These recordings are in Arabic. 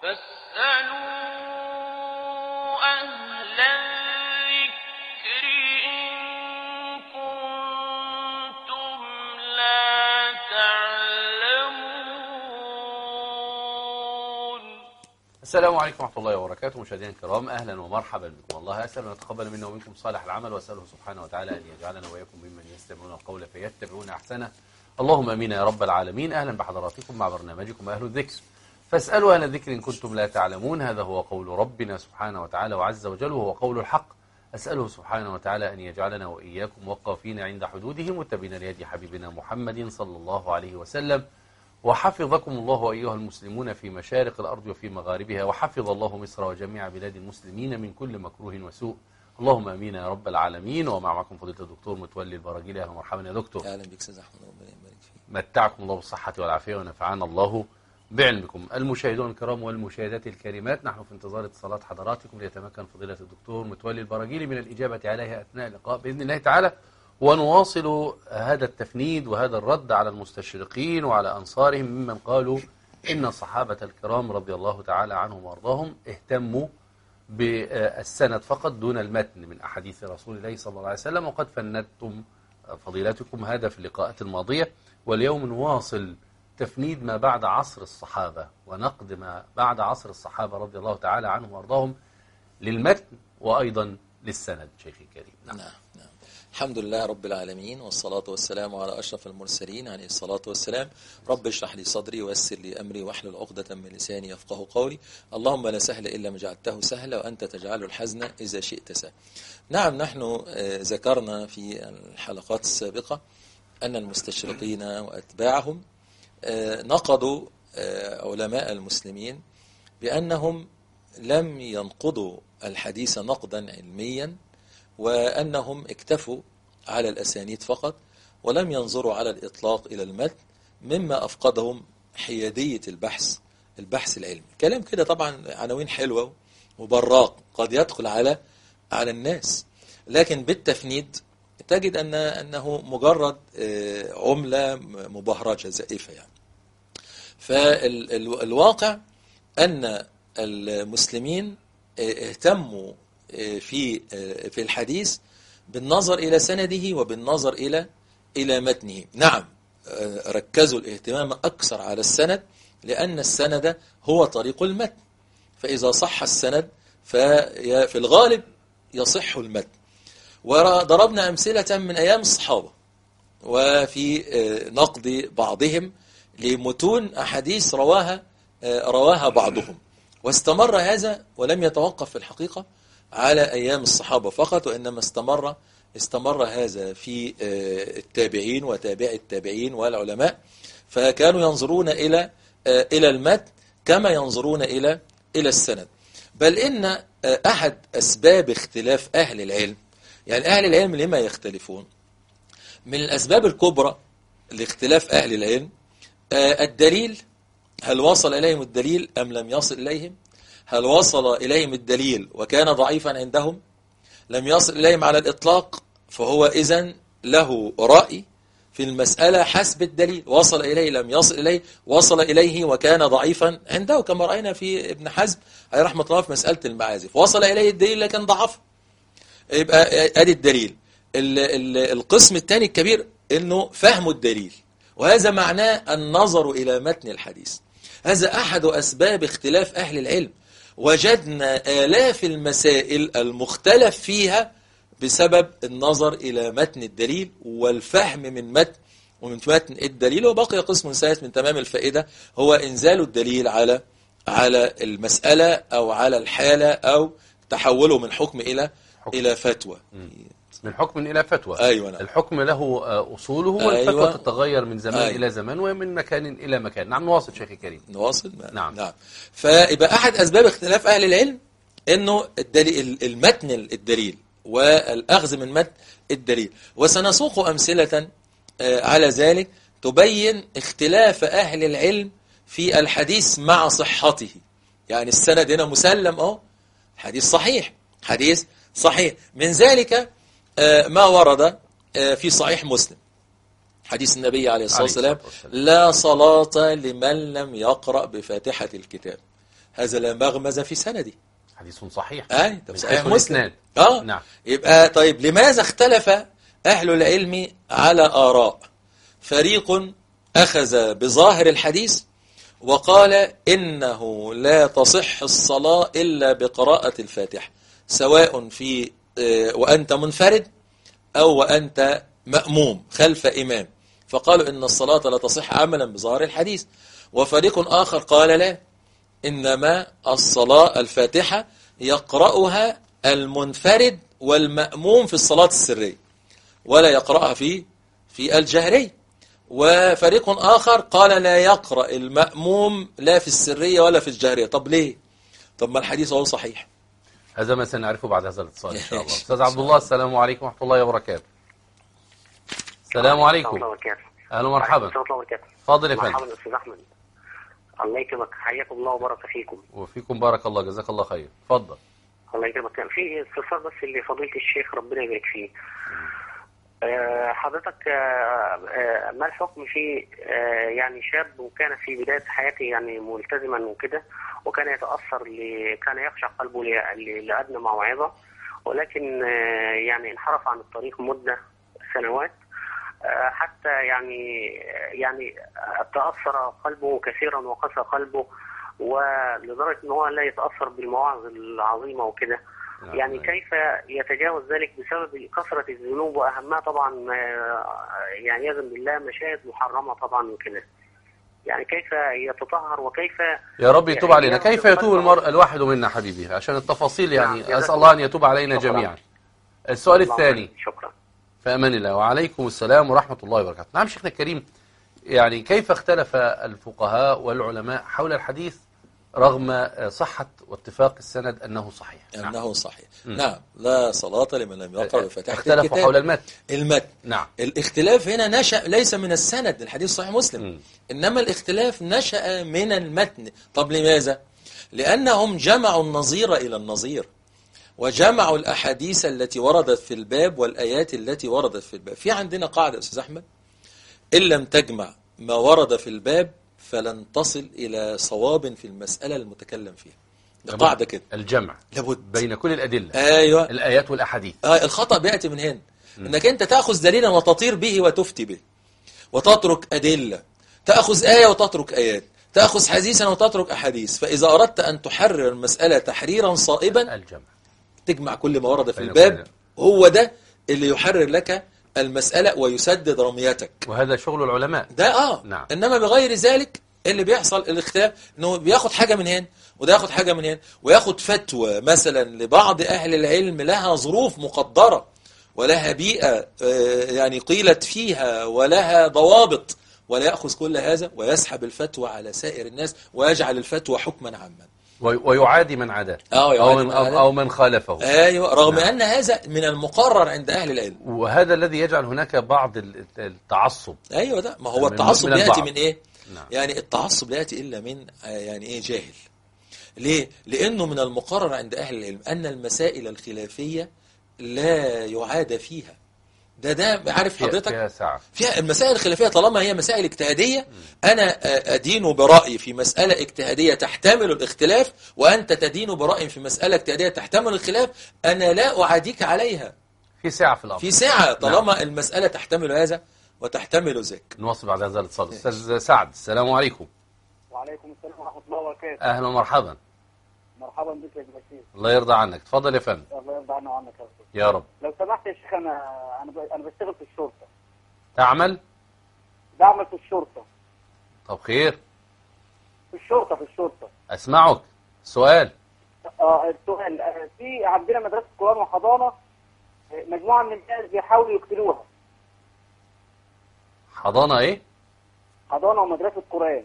فاسألوا أهل الذكر إن كنتم لا تعلمون. السلام عليكم ورحمة الله وبركاته. مشاهدينا الكرام، أهلا ومرحبا بكم. الله أسأل أن يتقبل منا ومنكم صالح العمل، وأسأله سبحانه وتعالى أن يجعلنا وإياكم ممن يستمعون القول فيتبعون أحسنه. اللهم آمين يا رب العالمين. أهلا بحضراتكم مع برنامجكم أهل الذكر. فاسألوا أهل الذكر إن كنتم لا تعلمون. هذا هو قول ربنا سبحانه وتعالى وعز وجل، وهو قول الحق. أسأله سبحانه وتعالى أن يجعلنا وإياكم واقفين عند حدوده متبعين لهدي حبيبنا محمد صلى الله عليه وسلم. وحفظكم الله أيها المسلمون في مشارق الأرض وفي مغاربها، وحفظ الله مصر وجميع بلاد المسلمين من كل مكروه وسوء. اللهم آمين يا رب العالمين. ومعكم فضيلة الدكتور متولي البراجيلي. أهلا ومرحبا يا دكتور. أهلا بك أستاذ أحمد، ربنا يبارك فيك. متعكم الله بالصحة والعافية ونفعنا الله بعلمكم. المشاهدون الكرام والمشاهدات الكريمات، نحن في انتظار اتصالات حضراتكم ليتمكن فضيلة الدكتور متولي البراجيلي من الإجابة عليها أثناء اللقاء بإذن الله تعالى، ونواصل هذا التفنيد وهذا الرد على المستشرقين وعلى أنصارهم ممن قالوا إن الصحابة الكرام رضي الله تعالى عنهم وأرضاهم اهتموا بالسند فقط دون المتن من أحاديث رسول الله صلى الله عليه وسلم. وقد فندتم فضيلتكم هذا في اللقاءات الماضية، واليوم نواصل تفنيد ما بعد عصر الصحابة ونقد ما بعد عصر الصحابة رضي الله تعالى عنهم وأرضاهم للمتن وأيضا للسند. شيخي الكريم. نعم. الحمد لله رب العالمين، والصلاة والسلام على أشرف المرسلين عليه الصلاة والسلام. رب اشرح لي صدري ويسر لي أمري واحلل عقدة من لساني يفقه قولي. اللهم لا سهل إلا ما جعلته سهلا، وأنت تجعل الحزن إذا شئت سهلا. نعم، نحن ذكرنا في الحلقات السابقة أن المستشرقين وأتباعهم نقضوا علماء المسلمين بأنهم لم ينقضوا الحديث نقدا علميا، وأنهم اكتفوا على الأسانيد فقط ولم ينظروا على الإطلاق إلى المتن، مما أفقدهم حيادية البحث العلمي. كلام كده طبعا عناوين حلوة وبراق قد يدخل على الناس، لكن بالتفنيد تجد أنه مجرد عملة مبهرجة زائفة يعني. فالواقع أن المسلمين اهتموا في الحديث بالنظر إلى سنده وبالنظر إلى متنه. نعم، ركزوا الاهتمام أكثر على السند، لأن السند هو طريق المتن، فإذا صح السند في الغالب يصح المتن. وضربنا أمثلة من أيام الصحابة وفي نقد بعضهم لمتون أحاديث رواها بعضهم، واستمر هذا ولم يتوقف في الحقيقة على أيام الصحابة فقط، وإنما استمر هذا في التابعين وتابع التابعين والعلماء، فكانوا ينظرون إلى المتن كما ينظرون إلى السند. بل إن أحد أسباب اختلاف أهل العلم، يعني أهل العلم لما يختلفون، من الأسباب الكبرى لاختلاف أهل العلم الدليل. هل وصل إليهم الدليل أم لم يصل إليهم؟ هل وصل إليهم الدليل وكان ضعيفا عندهم؟ لم يصل إليهم على الإطلاق، فهو إذن له رأي في المسألة حسب الدليل. وصل إليه لم يصل إليه، وصل إليه وكان ضعيفا عنده، كما رأينا في ابن حزم عليه رحمة الله في مسألة المعازف، وصل إليه الدليل لكن ضعف. يبقى أدي الدليل. القسم الثاني الكبير إنه فهم الدليل، وهذا معناه النظر إلى متن الحديث. هذا أحد أسباب اختلاف أهل العلم. وجدنا آلاف المسائل المختلف فيها بسبب النظر إلى متن الدليل والفهم من متن الدليل. وبقي قسم ثالث من تمام الفائدة، هو إنزال الدليل على المسألة أو على الحالة، أو تحوله من حكم إلى فتوى. من حكم إلى فتوى. أيوة. نعم. الحكم له أصوله، والفتوى أيوة. تتغير من زمان أيوة. إلى زمان ومن مكان إلى مكان. نعم، نواصل شيخي الكريم. نواصل. نعم. فيبقى أحد أسباب اختلاف أهل العلم إنه المتن الدليل والأخذ من متن الدليل. وسنسوق أمثلة على ذلك تبين اختلاف أهل العلم في الحديث مع صحته. يعني السند هنا مسلم، حديث صحيح. من ذلك ما ورد في صحيح مسلم، حديث النبي عليه الصلاة والسلام: لا صلاة لمن لم يقرأ بفاتحة الكتاب. هذا لا مغمز في سنده. حديث صحيح ده من صحيح حيث مسلم. الإسناد. نعم. يبقى طيب لماذا اختلف أهل العلم على آراء؟ فريق أخذ بظاهر الحديث وقال إنه لا تصح الصلاة إلا بقراءة الفاتحة، سواء في وأنت منفرد أو وأنت مأموم خلف إمام، فقالوا إن الصلاة لا تصح عملا بظاهر الحديث. وفريق آخر قال لا، إنما الصلاة الفاتحة يقرأها المنفرد والمأموم في الصلاة السرية، ولا يقرأها في الجهرية. وفريق آخر قال لا يقرأ المأموم لا في السرية ولا في الجهرية. طب ليه؟ طب ما الحديث هو صحيح. هذا ما سنعرفه بعد هذا الاتصال إن شاء الله. أستاذ عبد الله، السلام عليكم ورحمة الله وبركاته. السلام عليكم. أهلا ومرحبا. فاضل يا فندم. مرحبا أستاذ أحمد. الله يكرمك، حياكم الله وبارك فيكم. وفيكم بارك الله، جزاك الله خير. اتفضل. الله يكرمك. كان في استفسار بس اللي فضيلة الشيخ ربنا يبارك فيه. حضرتك ما الحكم في يعني شاب وكان في بداية حياته يعني ملتزما وكده، وكان يتأثر كان يخشع قلبه لأدنى موعظة، ولكن يعني انحرف عن الطريق مدة سنوات حتى يعني تأثر قلبه كثيرا وقسى قلبه، ولدرجة ان هو لا يتأثر بالمواعظ العظيمة وكده. يعني كيف يتجاوز ذلك بسبب كثرة الذنوب، وأهمها طبعا يعني يعظم بالله مشاهد محرمة طبعا وكده. يعني كيف يتطهر وكيف يا رب يتوب علينا. كيف يتوب المرء الواحد منا حبيبي؟ عشان التفاصيل يعني أسأل الله أن يتوب علينا جميعا. السؤال الثاني. شكرا. فأمان الله. وعليكم السلام ورحمة الله وبركاته. نعم شيخنا الكريم، يعني كيف اختلف الفقهاء والعلماء حول الحديث رغم صحة واتفاق السند أنه صحيح؟ أنه صحيح. نعم. لا صلاة لمن لم يقرأ بفاتحة الكتاب. اختلفوا حول المتن. نعم. الاختلاف هنا نشأ ليس من السند، الحديث صحيح مسلم. إنما الاختلاف نشأ من المتن. طب لماذا؟ لأنهم جمعوا النظير إلى النظير، وجمعوا الأحاديث التي وردت في الباب والآيات التي وردت في الباب. في عندنا قاعدة أستاذ أحمد: إن لم تجمع ما ورد في الباب فلن تصل إلى صواب في المسألة المتكلم فيها. ده قاعدة كده، الجمع لابد بين كل الأدلة. أيوة. الآيات والأحاديث. الخطأ بيأتي من هنا، إنك أنت تأخذ دليلا وتطير به وتفتي به، وتترك أدلة، تأخذ آية وتترك آيات، تأخذ حديثا وتترك أحاديث. فإذا أردت أن تحرر المسألة تحريرا صائبا الجمع، تجمع كل ما ورد في الباب، هو ده اللي يحرر لك المسألة ويسدد رميتك. وهذا شغل العلماء ده نعم. إنما بغير ذلك اللي بيحصل الاختلاف، إنه بياخد حاجة من هنا وده ياخد حاجة من هنا، وياخد فتوى مثلا لبعض أهل العلم لها ظروف مقدرة ولها بيئة يعني قيلت فيها ولها ضوابط، ولا يأخذ كل هذا ويسحب الفتوى على سائر الناس ويجعل الفتوى حكما عاما، ويعادي من عاداه أو من خالفه. أيوة. رغم أن هذا من المقرر عند أهل العلم، وهذا الذي يجعل هناك بعض التعصب. أيوة. ده ما هو التعصب يأتي من إيه؟ نعم. يعني التعصب لا يأتي إلا من يعني إيه؟ جاهل. ليه؟ لأنه من المقرر عند أهل العلم أن المسائل الخلافية لا يعاد فيها. ده عارف حضرتك فيها المسائل الخلافية طالما هي مسائل اجتهادية، أنا أدين برأي في مسألة اجتهادية تحتمل الاختلاف، وأنت تدين برأي في مسألة اجتهادية تحتمل الخلاف، أنا لا أعاديك عليها في ساعة في الأمر، في ساعة طالما نعم. المسألة تحتمل هذا وتحتمل ذاك. نواصل بعد هذا الاتصال. أستاذ سعد، السلام عليكم. وعليكم السلام ورحمة الله وبركاته. أهلا ومرحبا. مرحبا بك يا جماعة. الله يرضى عنك. تفضل يا فندم. الله يرضى عنك وعنك يا أستاذ. يا رب. لو سمحت يا شيخ، أنا بشتغل في الشرطة. تعمل؟ بعمل في الشرطة. طب خير. في الشرطة. أسمعك. سؤال. السؤال في عندنا مدرسة قرآن وحضانة، مجموعة من الناس بيحاولوا يقتلوها. حضانة إيه؟ حضانة ومدرسة قرآن.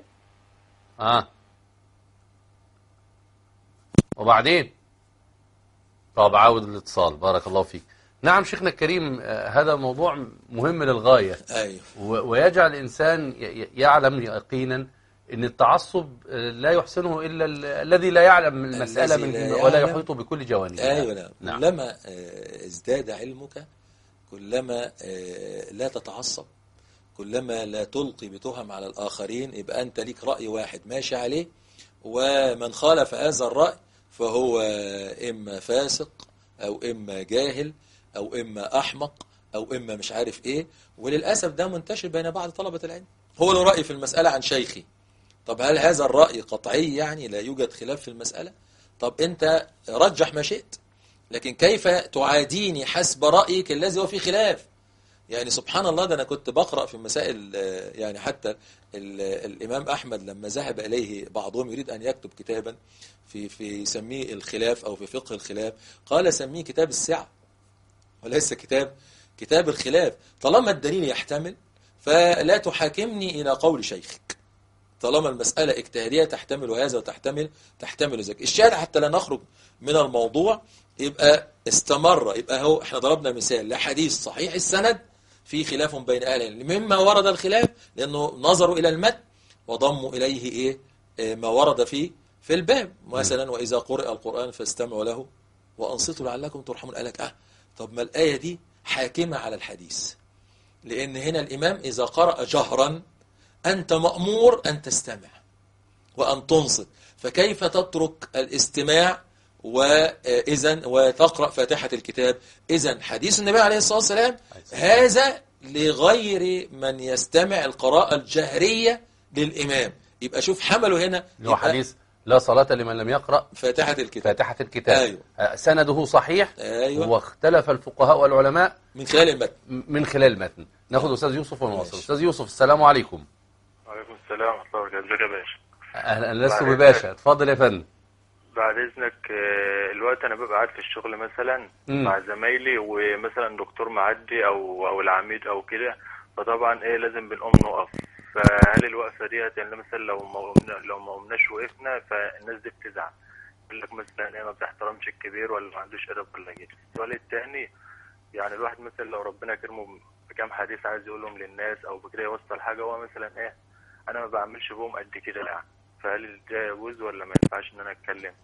وبعدين؟ طب عاود الاتصال، بارك الله فيك. نعم شيخنا الكريم، هذا موضوع مهم للغاية. أيوه. ويجعل الإنسان يعلم يقينا أن التعصب لا يحسنه إلا الذي لا يعلم المسألة ولا يحيط بكل جوانبها. أيوه. نعم. كلما ازداد علمك كلما لا تتعصب، كلما لا تلقي بتهم على الآخرين، يبقى أنت ليك رأي واحد ماشي عليه ومن خالف هذا الرأي فهو إما فاسق أو إما جاهل أو إما أحمق أو إما مش عارف إيه. وللأسف ده منتشر بين بعض طلبة العلم. هو له رأي في المسألة عن شيخي. طب هل هذا الرأي قطعي يعني لا يوجد خلاف في المسألة؟ طب أنت رجح ما شئت، لكن كيف تعاديني حسب رأيك الذي هو فيه خلاف؟ يعني سبحان الله، ده أنا كنت بقرأ في مسائل يعني حتى الإمام أحمد لما ذهب إليه بعضهم يريد أن يكتب كتابا في يسميه الخلاف أو في فقه الخلاف، قال سميه كتاب السعة وليس كتاب الخلاف. طالما الدليل يحتمل فلا تحاكمني إلى قول شيخك، طالما المسألة اجتهادية تحتمل هذا وتحتمل ذاك. الشاهد حتى لا نخرج من الموضوع، يبقى استمر، يبقى هو احنا ضربنا مثال لحديث صحيح السند في خلاف بين أهل العلم. مما ورد الخلاف لأنه نظروا إلى المتن وضموا إليه ما ورد في الباب. مثلا وإذا قرئ القرآن فاستمعوا له وأنصتوا لعلكم ترحمون. قال لك طب ما الآية دي حاكمة على الحديث، لأن هنا الإمام إذا قرأ جهرا أنت مأمور أن تستمع وأن تنصت، فكيف تترك الاستماع وتقرأ فاتحة الكتاب؟ إذن حديث النبي عليه الصلاة والسلام هذا لغير من يستمع القراءة الجهرية للإمام. يبقى شوف حمله هنا هو حديث لا صلاة لمن لم يقرأ فاتحة الكتاب. أيوه. سنده صحيح. أيوه. واختلف الفقهاء والعلماء من خلال المتن. ناخذ أستاذ يوسف ونواصل. أستاذ يوسف السلام عليكم. وعليكم السلام ورحمة الله وبركاته. ازيك يا باشا؟ أهلا، لست بباشا، اتفضل يا فندم. بعد إذنك، الوقت أنا ببقى قاعد في الشغل مثلا مع زمايلي، ومثلا دكتور معدي أو العميد أو كده، فطبعا لازم بنقوم نقف. فهل الوقفة ديت يعني مثلا لو ما قمناش وقفنا فالناس دي بتزعل، يقول لك مثلا ما بتحترمش الكبير ولا ما عندوش أدب ولا كده. السؤال الثاني، يعني الواحد مثلا لو ربنا كرمه بكام حديث عايز يقولهم للناس أو بكده يوصل حاجة، هو مثلا أنا ما بعملش بهم قد كده يعني، فهل ده يجوز ولا ما ينفعش إن أنا أتكلم؟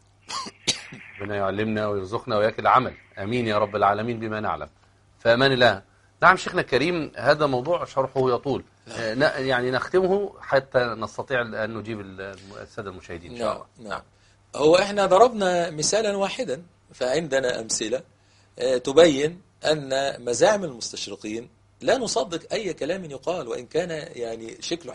ربنا يعلمنا ويرزقنا وياك العمل، امين يا رب العالمين بما نعلم. فامان الله. نعم شيخنا الكريم، هذا موضوع شرحه يطول، يعني نختمه حتى نستطيع ان نجيب الساده المشاهدين ان شاء الله. نعم. هو احنا ضربنا مثالا واحدا، فعندنا امثله تبين ان مزاعم المستشرقين لا نصدق اي كلام يقال وان كان يعني شكله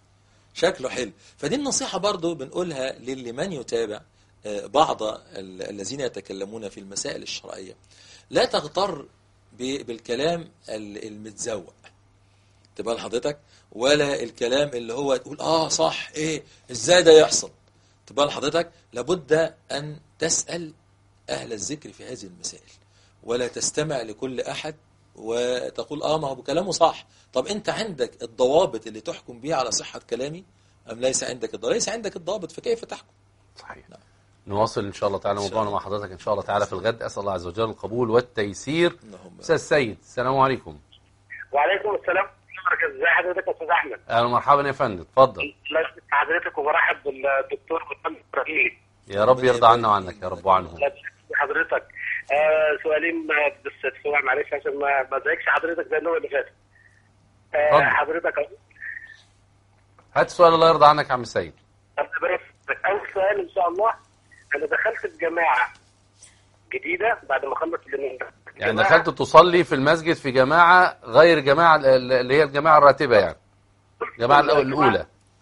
حلو. فدي النصيحه برضو بنقولها لمن يتابع بعض الذين يتكلمون في المسائل الشرعية. لا تغتر بالكلام المتزوق، تبقى لحضرتك، ولا الكلام اللي هو تقول صح ازاي ده يحصل. تبقى لحضرتك لابد أن تسأل أهل الذكر في هذه المسائل، ولا تستمع لكل أحد وتقول ما هو بكلامه صح. طب أنت عندك الضوابط اللي تحكم بها على صحة كلامي أم ليس عندك الضوابط فكيف تحكم؟ صحيح. نعم. نواصل إن شاء الله تعالى موضوعنا مع حضرتك إن شاء الله تعالى في الغد. أسأل الله عز وجل القبول والتيسير. أستاذ سيد السلام عليكم. وعليكم السلام ورحمة الله. ازي حضرتك يا أستاذ أحمد؟ أهلا ومرحبا يا فندم، اتفضل. الله يسعد حضرتك وبرحب بالدكتور متولي البراغيلي. يا رب يرضى عنا وعنك يا رب وعنهم. الله يسعد حضرتك. سؤالين بس بسرعة معلش عشان ما ازعجش حضرتك زي النوع اللي فات. حضرتك هات السؤال الله يرضى عنك يا عم سيد. أول سؤال إن شاء الله، أنا دخلت في جماعة جديدة بعد ما خلصت يعني دخلت تصلي في المسجد في جماعة غير جماعة اللي هي الجماعة الراتبة، يعني الجماعة الأولى.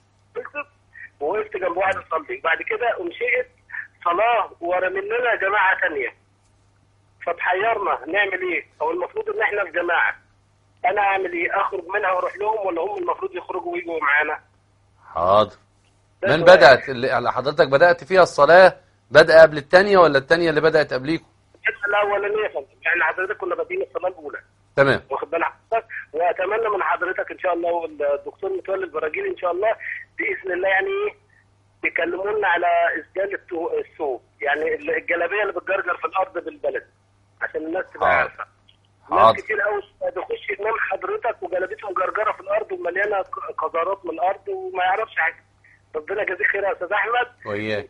ووقفت جنب واحد أصلي، بعد كده أنشئت صلاة ورا مننا جماعة ثانية، فتحيرنا نعمل إيه؟ أو المفروض إن إحنا في جماعة، أنا أعمل إيه؟ أخرج منها وأروح لهم ولا هم المفروض يخرجوا ويجوا معانا؟ حاضر. من بدأت اللي حضرتك بدأت فيها الصلاة بدأ قبل الثانية ولا الثانية اللي بدأت قبليكم؟ الأولانية يا فندم، يعني حضرتك كنا بادئين الصلاة الأولى. تمام. واخد بال حضرتك؟ وأتمنى من حضرتك إن شاء الله والدكتور متولي البراغيلي إن شاء الله بإذن الله يعني بيكلمونا على إسدال الثوب، يعني الجلابية اللي بتجرجر في الأرض بالبلد عشان الناس تبقى عارفة. ناس كتير قوي بيخش ينام حضرتك وجلابيته مجرجرة في الأرض ومليانة قذارات من الأرض وما يعرفش حاجة. ربنا يجازيك خير يا أستاذ أحمد. وإياك.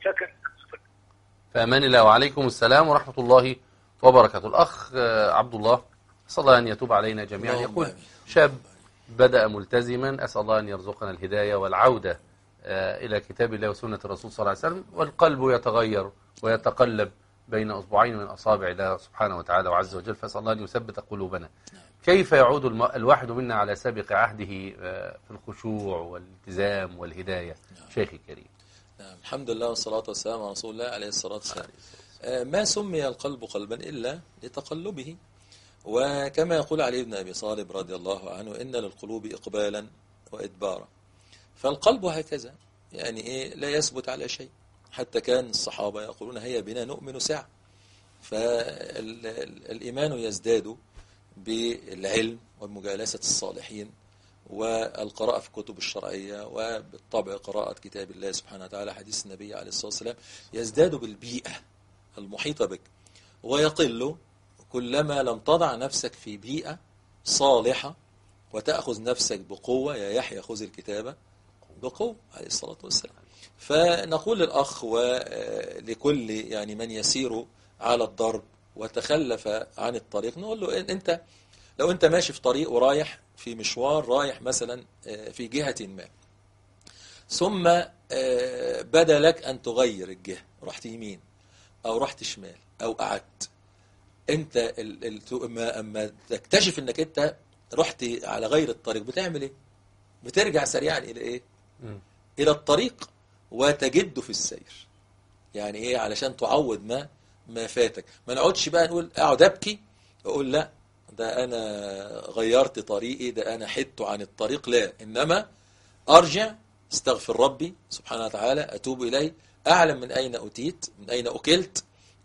في أمان الله. وعليكم السلام ورحمة الله وبركاته. الأخ عبد الله أسأل الله أن يتوب علينا جميعا. يقول شاب بدأ ملتزما، أسأل الله أن يرزقنا الهداية والعودة إلى كتاب الله وسنة الرسول صلى الله عليه وسلم، والقلب يتغير ويتقلب بين أصبعين من أصابع الله سبحانه وتعالى وعز وجل، فأسأل الله أن يثبت قلوبنا. كيف يعود الواحد منا على سابق عهده في الخشوع والالتزام والهداية؟ شيخي الكريم. الحمد لله والصلاة والسلام على رسول الله عليه الصلاة والسلام. ما سمي القلب قلبا إلا لتقلبه، وكما يقول علي بن أبي طالب رضي الله عنه: إن للقلوب إقبالا وإدبارا. فالقلب هكذا يعني لا يثبت على شيء، حتى كان الصحابة يقولون: هيا بنا نؤمن ساعة. فالإيمان يزداد بالعلم ومجالسة الصالحين والقراءة في الكتب الشرعية، وبالطبع قراءة كتاب الله سبحانه وتعالى، حديث النبي عليه الصلاة والسلام. يزداد بالبيئة المحيطة بك، ويقل كلما لم تضع نفسك في بيئة صالحة وتأخذ نفسك بقوة. يا يحيى خذ الكتابة بقوة عليه الصلاة والسلام. فنقول للأخ ولكل يعني من يسير على الضرب وتخلف عن الطريق، نقول له: أنت لو أنت ماشي في طريق ورايح في مشوار، رايح مثلا في جهة ما، ثم بدا لك أن تغير الجهة، رحت يمين أو رحت شمال أو قعدت، أنت أما تكتشف أنك أنت رحت على غير الطريق، بتعمل إيه؟ بترجع سريعا إلى إيه؟ إلى الطريق وتجد في السير. يعني إيه؟ علشان تعوض ما فاتك. ما نقعدش بقى نقول أقعد أبكي أقول لا ده أنا غيرت طريقي، ده أنا حدت عن الطريق. لا، إنما أرجع، استغفر ربي سبحانه وتعالى، أتوب إليه، أعلم من أين أتيت، من أين أكلت،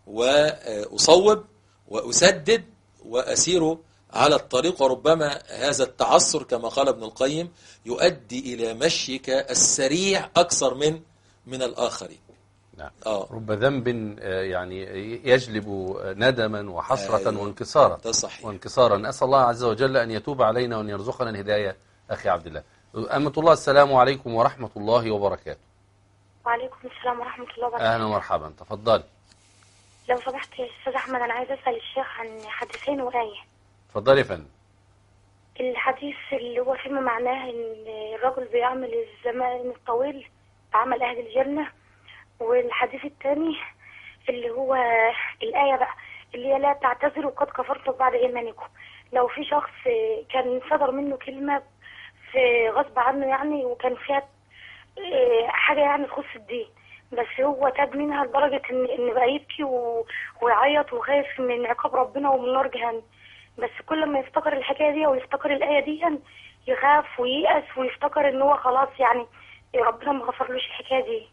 وأصوب وأسدد وأسير على الطريق. وربما هذا التعثر كما قال ابن القيم يؤدي إلى مشيك السريع أكثر من الآخرين. نعم. رب ذنب يعني يجلب ندما وحسرة وانكسارا. ده صحيح. وانكسارا. أسأل الله عز وجل أن يتوب علينا وأن يرزقنا الهداية. أخي عبد الله. أمة الله، السلام عليكم ورحمة الله وبركاته. وعليكم السلام ورحمة الله وبركاته. أهلا ومرحبا، تفضل. لو سمحت يا أستاذ أحمد، أنا عايز أسأل الشيخ عن حديثين وآية. تفضل يا فندم. الحديث اللي هو فيما معناه إن الرجل بيعمل الزمان الطويل بعمل أهل الجنة، والحديث الثاني اللي هو الآية بقى اللي هي لا تعتذروا قد كفرتم بعد إيمانكم. لو في شخص كان صدر منه كلمة في غصب عنه يعني، وكان فيها حاجة يعني تخص الدين، بس هو تاب منها لدرجة إن بقى يبكي ويعيط وخايف من عقاب ربنا ومن نار جهنم. بس كل ما يفتكر الحكاية دي ويفتكر الآية دي يخاف وييأس ويفتكر إن هو خلاص يعني ربنا ما غفرلوش الحكاية دي.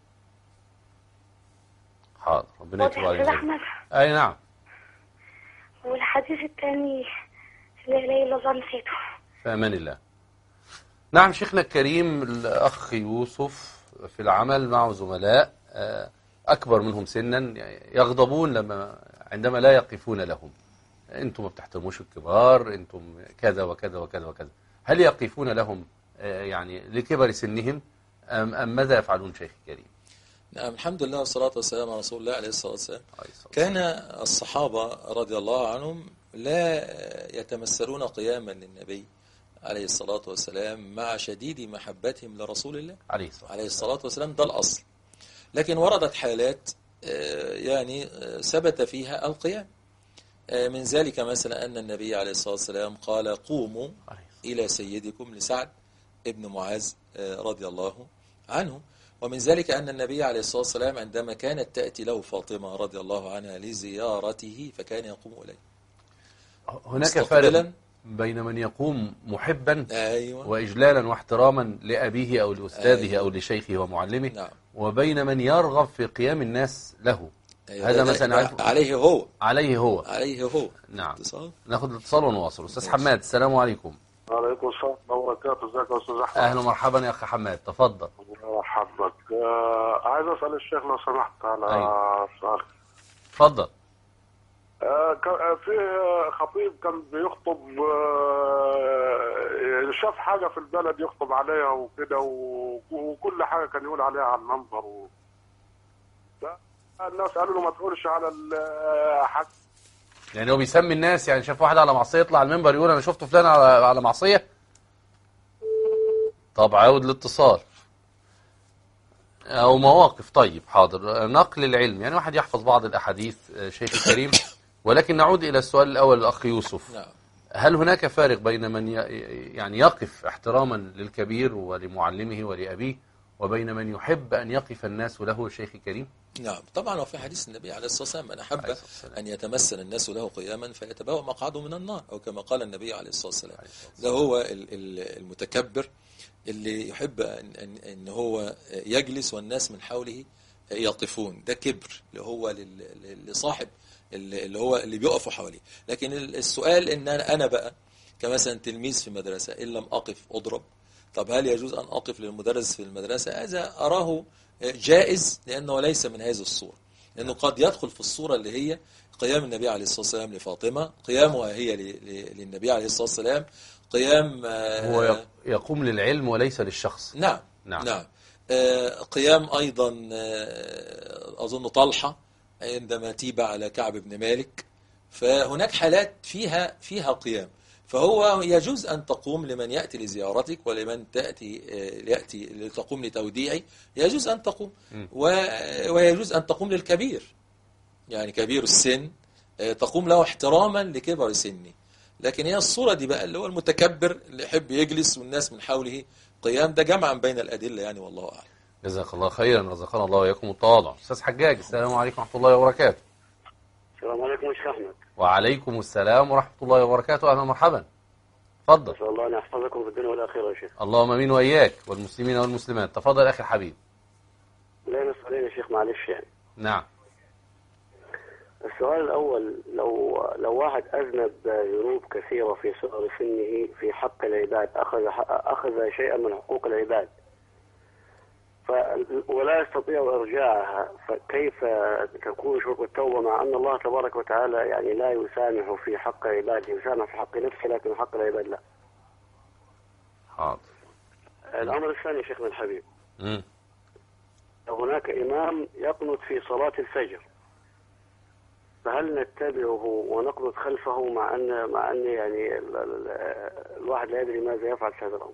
حاضر، ربنا يتوب عليك. أحمد. أي نعم. والحديث الثاني لا إله إلا الله نسيته. في أمان الله. نعم شيخنا الكريم، الأخ يوسف في العمل مع زملاء أكبر منهم سنا يغضبون عندما لا يقفون لهم. أنتم ما بتحترموش الكبار، أنتم كذا وكذا وكذا وكذا. هل يقفون لهم يعني لكبر سنهم أم ماذا يفعلون شيخ الكريم؟ نعم، الحمد لله والصلاة والسلام على رسول الله عليه الصلاة والسلام. كان الصحابة رضي الله عنهم لا يتمثلون قياما للنبي عليه الصلاة والسلام مع شديد محبتهم لرسول الله عليه الصلاة والسلام. ده الأصل. لكن وردت حالات يعني ثبت فيها القيام. من ذلك مثلا أن النبي عليه الصلاة والسلام قال: قوموا إلى سيدكم، لسعد ابن معاذ رضي الله عنه. ومن ذلك أن النبي عليه الصلاة والسلام عندما كانت تأتي له فاطمة رضي الله عنها لزيارته فكان يقوم إليه. هناك فرق بين من يقوم محبا وإجلالا واحتراما لأبيه أو لأستاذه أو لشيخه ومعلمه، نعم. وبين من يرغب في قيام الناس له. هذا مثلا عليه هو. نعم. ناخذ الاتصال ونواصل. أستاذ حماد، السلام عليكم. وعليكم السلام وبركاته. ازيك يا أستاذ أحمد؟ أهلا ومرحبا يا أخ حماد، تفضل. مرحبا. عايز أسأل الشيخ لو سمحت على سؤال. تفضل. في خطيب كان بيخطب، شاف حاجة في البلد يخطب عليها وكده، وكل حاجة كان يقول عليها على المنبر الناس قالوا له ما تقولش على الحاج. يعني هو بيسمي الناس، يعني شاف واحد على معصية يطلع على المنبر يقول أنا شفت فلان على معصية. طب عاود الاتصال. أو مواقف. طيب حاضر. نقل العلم، يعني واحد يحفظ بعض الأحاديث شيخ الكريم، ولكن نعود إلى السؤال الأول الأخ يوسف. نعم. هل هناك فارق بين من يعني يقف احتراما للكبير ولمعلمه ولأبيه، وبين من يحب أن يقف الناس له شيخ الكريم؟ نعم طبعا. وفي حديث النبي عليه الصلاة والسلام: من أحب أن يتمثل الناس له قياما فيتبوأ مقعده من النار، أو كما قال النبي عليه الصلاة والسلام. ده هو المتكبر اللي يحب أن هو يجلس والناس من حوله يقفون. ده كبر اللي هو لصاحب اللي هو اللي بيقفوا حواليه. لكن السؤال ان انا بقى كمثلا تلميذ في مدرسة ان لم اقف اضرب. طب هل يجوز ان اقف للمدرس في المدرسة؟ هذا اراه جائز، لانه ليس من هذه الصورة، لانه قد يدخل في الصورة اللي هي قيام النبي عليه الصلاة والسلام لفاطمة، قيامها هي للنبي عليه الصلاة والسلام، قيام هو يقوم للعلم وليس للشخص. نعم نعم, نعم. قيام ايضا اظن طلحة عندما تيب على كعب بن مالك. فهناك حالات فيها قيام، فهو يجوز أن تقوم لمن يأتي لزيارتك، ولمن يأتي لتقوم لتوديعي، يجوز أن تقوم. ويجوز أن تقوم للكبير، يعني كبير السن تقوم له احتراما لكبر سنه. لكن هي الصورة دي بقى اللي هو المتكبر اللي يحب يجلس والناس من حوله قيام، ده جمعا بين الأدلة يعني، والله أعلم. جزاك الله خيرا، رزقنا الله وإياكم التواضع. أستاذ حجاج، السلام عليكم ورحمة الله وبركاته. السلام عليكم يا شيخ أحمد. وعليكم السلام ورحمة الله وبركاته. أهلا ومرحبا. تفضل. نسأل الله أن يحفظكم في الدنيا والآخرة يا شيخ. اللهم امين وإياك والمسلمين والمسلمات. تفضل أخي الحبيب. لا نسألين يا شيخ، معلش يعني. نعم. السؤال الأول: لو واحد أذنب ذنوب كثيرة في صغر سنه في حق العباد، أخذ شيئا من حقوق العباد ولا يستطيع إرجاعها، فكيف تكون شروط التوبة، مع أن الله تبارك وتعالى يعني لا يسامح في حق عباده، يسامح في حق نفسه لكن حق العباد لا. حاضر. الأمر الثاني شيخنا الحبيب، لو هناك إمام يقنط في صلاة الفجر، فهل نتبعه ونقنط خلفه مع أن يعني الواحد لا يدري ماذا يفعل في هذا الأمر؟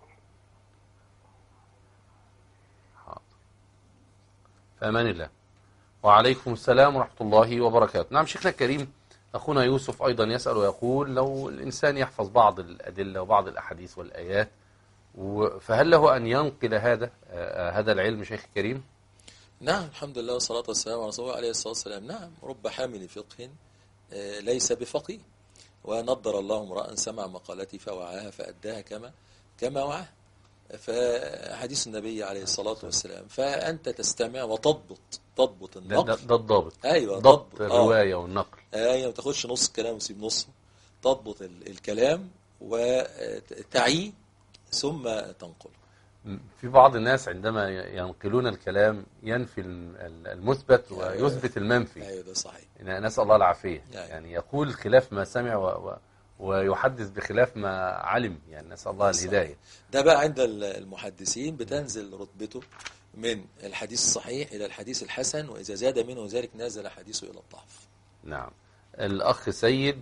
في أمان الله. وعليكم السلام ورحمة الله وبركاته. نعم شيخنا الكريم، أخونا يوسف أيضا يسأل ويقول: لو الإنسان يحفظ بعض الأدلة وبعض الأحاديث والآيات، فهل له أن ينقل هذا العلم شيخ الكريم؟ نعم الحمد لله والصلاة والسلام على رسول الله عليه الصلاة والسلام. نعم، رب حامل فقه ليس بفقيه، ونضر الله امرأ سمع مقالتي فوعاها فأداها كما وعاها. فحديث النبي عليه الصلاة والسلام، فأنت تستمع وتضبط النقل. ده الضابط. أيوة، ضبط الرواية والنقل. أيوة، ما تاخدش نص الكلام وتسيب نصه. تضبط الكلام وتعيه ثم تنقل. في بعض الناس عندما ينقلون الكلام ينفي المثبت ويثبت المنفي. أيوة ده صحيح. نسأل الله العافية. يعني يقول خلاف ما سمع ويحدث بخلاف ما علم، يعني نسأل الله الهداية. ده بقى عند المحدثين بتنزل رتبته من الحديث الصحيح إلى الحديث الحسن، وإذا زاد منه ذلك نزل حديثه إلى الضعف. نعم. الأخ سيد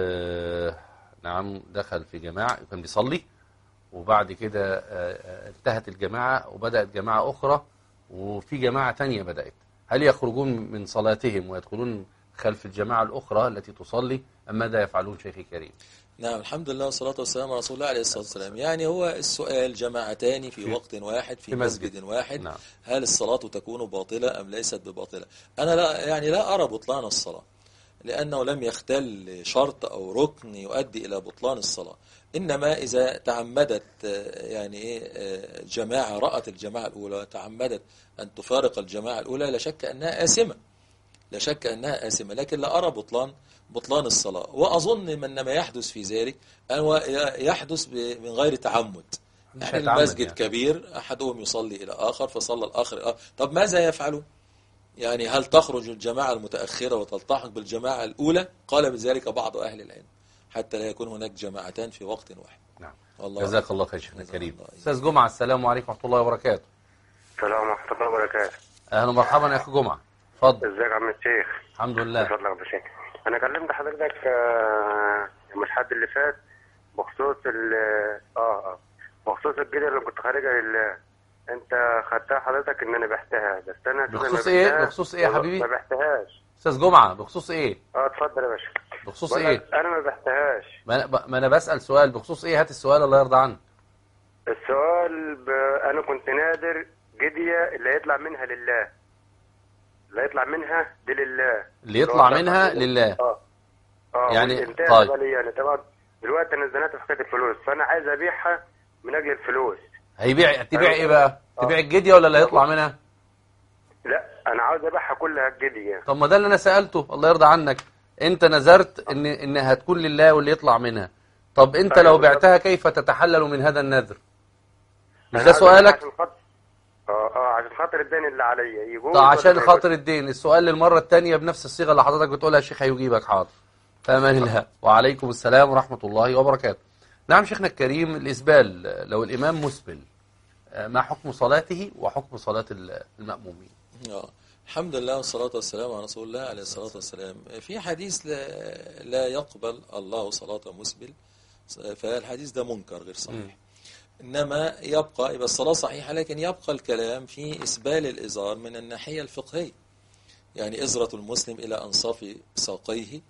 نعم دخل في جماعة كان بيصلي، وبعد كده انتهت الجماعة وبدأت جماعة أخرى، وفي جماعة تانية بدأت. هل يخرجون من صلاتهم ويدخلون خلف الجماعة الأخرى التي تصلي، أم ماذا يفعلون شيخي الكريم؟ نعم الحمد لله والصلاة والسلام على رسول الله عليه الصلاة والسلام. يعني هو السؤال: جماعتان في وقت واحد في مسجد واحد، نعم. هل الصلاة تكون باطلة أم ليست بباطلة؟ أنا لا أرى بطلان الصلاة، لأنه لم يختل شرط أو ركن يؤدي إلى بطلان الصلاة. إنما إذا تعمدت جماعة رأت الجماعة الأولى تعمدت أن تفارق الجماعة الأولى، لا شك أنها آثمة، لكن لا أرى بطلان الصلاة. وأظن من ما يحدث في ذلك أنه يحدث من غير تعمد. يعني المسجد كبير، أحدهم يصلي إلى آخر فصلى الآخر طب ماذا يفعلون؟ يعني هل تخرج الجماعة المتأخرة وتلتحق بالجماعة الأولى؟ قال بذلك بعض أهل العلم، حتى لا يكون هناك جماعتان في وقت واحد. نعم. جزاك الله خير شيخنا الكريم. أستاذ جمعة، السلام عليكم ورحمة الله وبركاته. السلام ورحمة الله وبركاته. أهلا ومرحبا يا أخي جمعة، اتفضل. ازيك يا عم الشيخ؟ الحمد لله. اتفضل يا باشا. أنا كلمت حضرتك يوم الأحد اللي فات بخصوص بخصوص الجدل اللي كنت خارجها انت خدتها حضرتك ان انا بحتها، بس انا بخصوص ايه؟ بخصوص ايه يا حبيبي؟ ما بحتهاش. استاذ جمعة بخصوص ايه؟ اتفضل يا باشا. بخصوص ايه؟ انا ما بحتهاش. ما انا بسأل سؤال بخصوص ايه؟ هات السؤال الله يرضى عنك. السؤال انا كنت نادر جدية اللي يطلع منها لله، اللي يطلع منها دي لله، اللي يطلع منها لله. يعني طيب يعني طبعا دلوقتي انا اتزنقت في حكايه الفلوس، فانا عايز ابيعها من اجل الفلوس. تبيع ايه بقى؟ تبيع الجدية ولا اللي هيطلع منها؟ لا انا عاوز ابيعها كلها الجدية. طب ما ده اللي انا سألته الله يرضى عنك. انت نذرت ان هتكون لله واللي يطلع منها. طب انت لو بعتها كيف تتحلل من هذا النذر؟ مش ده سؤالك؟ عشان خاطر الدين اللي عليا يجوز. طب عشان خاطر الدين. السؤال للمرة الثانية بنفس الصيغة اللي حضرتك بتقولها يا شيخ هيجيبك. حاضر. فأمان الله. وعليكم السلام ورحمة الله وبركاته. نعم شيخنا الكريم، الإسبال لو الإمام مسبل ما حكم صلاته وحكم صلاة المأمومين؟ الحمد لله والصلاة والسلام على رسول الله عليه الصلاة والسلام. في حديث لا يقبل الله صلاة مسبل، فالحديث ده منكر غير صحيح. إنما يبقى الصلاة صحيحة، لكن يبقى الكلام في إسبال الإزار من الناحية الفقهية، يعني إزرة المسلم إلى أنصاف ساقيه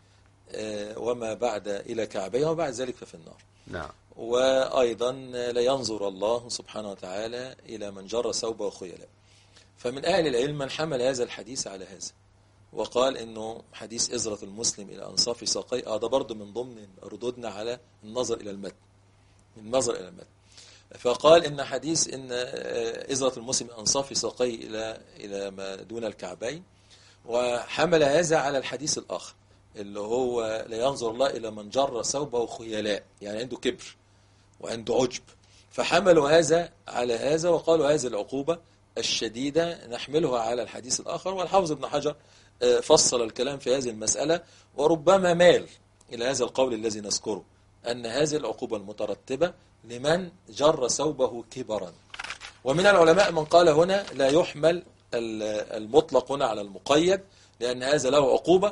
وما بعد إلى كعبيه وما بعد ذلك ففي النار. نعم. وأيضا لا ينظر الله سبحانه وتعالى إلى من جر ثوبه خيلاء. فمن أهل العلم من حمل هذا الحديث على هذا وقال إنه حديث إزرة المسلم إلى أنصاف ساقيه ده برضه من ضمن ردودنا على النظر إلى المتن، النظر إلى المتن. فقال إن حديث إن إزرة المسلم أنصاف ساقيه إلى ما دون الكعبين، وحمل هذا على الحديث الآخر اللي هو لا ينظر الله إلى من جر ثوبه خيلاء، يعني عنده كبر وعنده عجب، فحملوا هذا على هذا وقالوا هذه العقوبة الشديدة نحملها على الحديث الآخر. والحافظ ابن حجر فصل الكلام في هذه المسألة، وربما مال إلى هذا القول الذي نذكره أن هذه العقوبة المترتبة لمن جر ثوبه كبرا. ومن العلماء من قال هنا لا يحمل المطلق هنا على المقيد، لأن هذا له عقوبة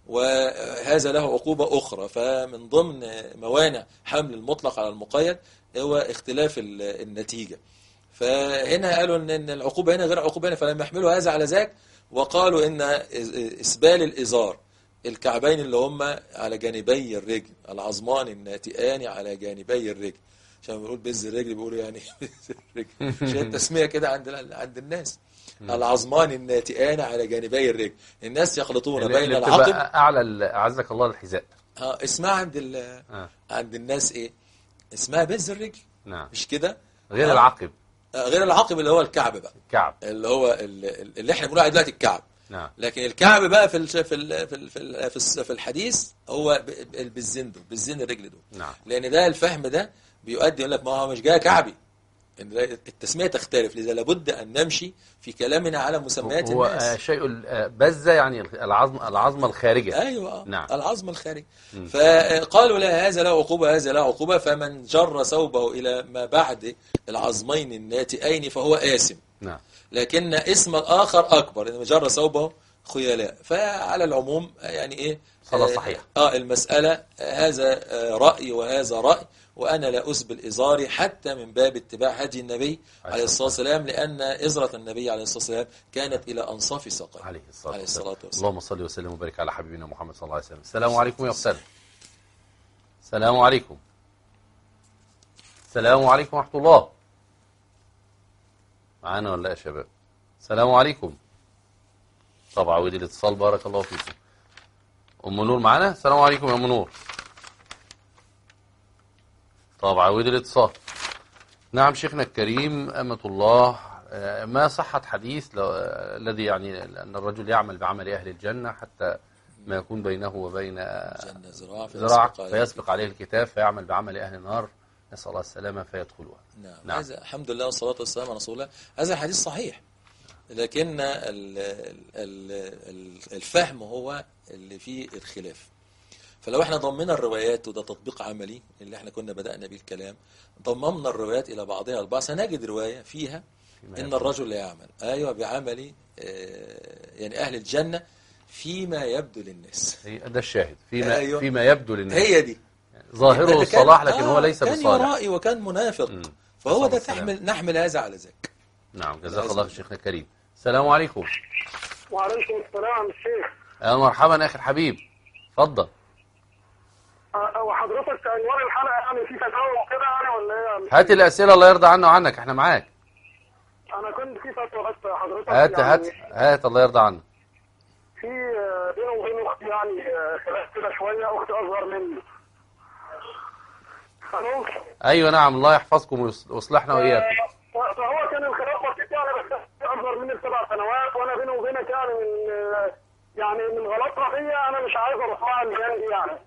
وهذا له عقوبة أخرى، فمن ضمن موانع حمل المطلق على المقيد هو اختلاف النتيجة. فهنا قالوا ان العقوبة هنا غير عقوبة هنا، فلم يحملوا هذا على ذاك، وقالوا ان اسبال الازار الكعبين اللي هم على جانبي الرجل، العظمان الناتئان على جانبي الرجل، عشان بنقول بز الرجل بيقولوا يعني بز الرجل، عشان التسمية كده عند الناس. العظمان الناتئان على جانبي الرجل، الناس يخلطون بين العقب اعلى اعزك الله الحذاء. اسمها عند الناس ايه؟ اسمها بز الرجل. نعم. مش كده؟ غير العقب. غير العقب اللي هو الكعب بقى. الكعب اللي هو اللي احنا بنقول عليه دلوقتي الكعب. نعم. لكن الكعب بقى في الحديث هو بالزن دول، بالزن الرجل دول. نعم. لان ده الفهم ده بيؤدي يقول لك ما هو مش جاي كعبي، التسمية تختلف، لذا لابد أن نمشي في كلامنا على مسميات الناس. هو شيء بزة يعني العظمة الخارجة. أيوة. نعم. العظمة الخارجة. فقالوا لا هذا له عقوبة هذا له عقوبة، فمن جر ثوبه إلى ما بعد العظمين الناتئين فهو آثم. نعم. لكن اسم الآخر أكبر، إن جر ثوبه خيلاء. فعلى العموم يعني إيه صلاة صحيح. المسألة هذا رأي وهذا رأي، وأنا لا أسبل إزاري حتى من باب اتباع هدي النبي عليه الصلاة والسلام، لأن إزرة النبي عليه الصلاة والسلام كانت إلى أنصاف ساقيه عليه الصلاة والسلام. اللهم صل وسلم وبارك على حبيبنا محمد صلى الله عليه وسلم. السلام عليكم يا أستاذ. السلام عليكم. السلام عليكم ورحمة الله. معانا ولا يا شباب؟ السلام عليكم. طبعا عودي الاتصال بارك الله فيكم. أم نور معانا؟ السلام عليكم يا أم نور. طبعا عودي الاتصال. نعم شيخنا الكريم أمة الله، ما صحة حديث الذي يعني أن الرجل يعمل بعمل أهل الجنة حتى ما يكون بينه وبين ذراع فيسبق عليه الكتاب فيعمل بعمل أهل النار، نسأل الله السلامة فيدخلوها. نعم. هذا الحمد لله والصلاة والسلام على رسول الله، هذا حديث صحيح، لكن الفهم هو اللي فيه الخلاف. فلو احنا ضمنا الروايات، وده تطبيق عملي اللي احنا كنا بدأنا به الكلام، ضممنا الروايات إلى بعضها البعض، سنجد رواية فيها إن الرجل لا يعمل بعمل يعني أهل الجنة فيما يبدو للناس. ده الشاهد فيما يبدو للناس، هي دي ظاهره الصلاح لكن هو ليس بصالح، كان يرائي وكان منافق. فهو ده نحمل هذا على ذاك. نعم، جزاك الله شيخنا الكريم. السلام عليكم. وعليكم السلام الشيخ. مرحبا أخي الحبيب، اتفضل. وحضرتك عنوان الحلقة يعني في فتاوى وكده يعني ولا ايه؟ هات الأسئلة الله يرضى عنا وعنك، احنا معاك. أنا كنت في فتوى بس حضرتك هات الله يرضى عنك. في بيني وبين أختي يعني خلاف كده شوية، أختي أصغر مني. ألو؟ أيوة نعم، الله يحفظكم ويصلحنا وإياكم. فهو كان الخلاف بسيط يعني، بس أصغر مني ب7 سنوات، وأنا بيني وبينك يعني من غلطها فيا أنا مش عايز أروح لها الجنب يعني.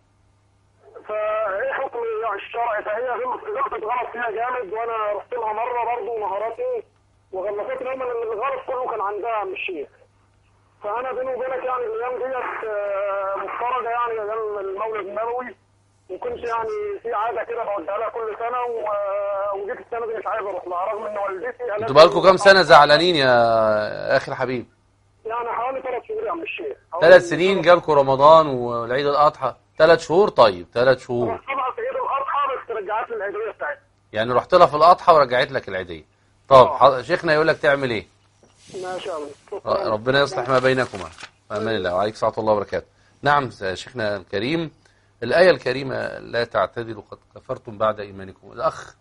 فايه حكم الشرع؟ فهي غلطت غلط فيها جامد، وانا رحت لها مره برضه مهاراتي وغلطتني هم ان الغلط كله كان عندها مش الشيخ. فانا بيني وبينك يعني الايام ديت مفترضه يعني ايام المولد النبوي، وكنت يعني في عاده كده بوديها لها كل سنه، وجيت السنه دي مش عايز اروح لها رغم ان والدتي. انتوا بقالكم كام سنه زعلانين يا اخي الحبيب؟ يعني حوالي 3 شهور يا عم الشيخ. 3 سنين جالكم رمضان والعيد الاضحى 3 شهور. طيب 3 شهور. رحت لها في عيد الاضحى بس رجعت لي العيديه بتاعتها. يعني رحت لها في الاضحى ورجعت لك العيديه. طب شيخنا يقول لك تعمل ايه؟ ماشي يا ربنا يصلح ما بينكما. امان الله وعليك سعه الله وبركاته. نعم شيخنا الكريم، الآية الكريمة لا تعتذروا قد كفرتم بعد إيمانكم. الأخ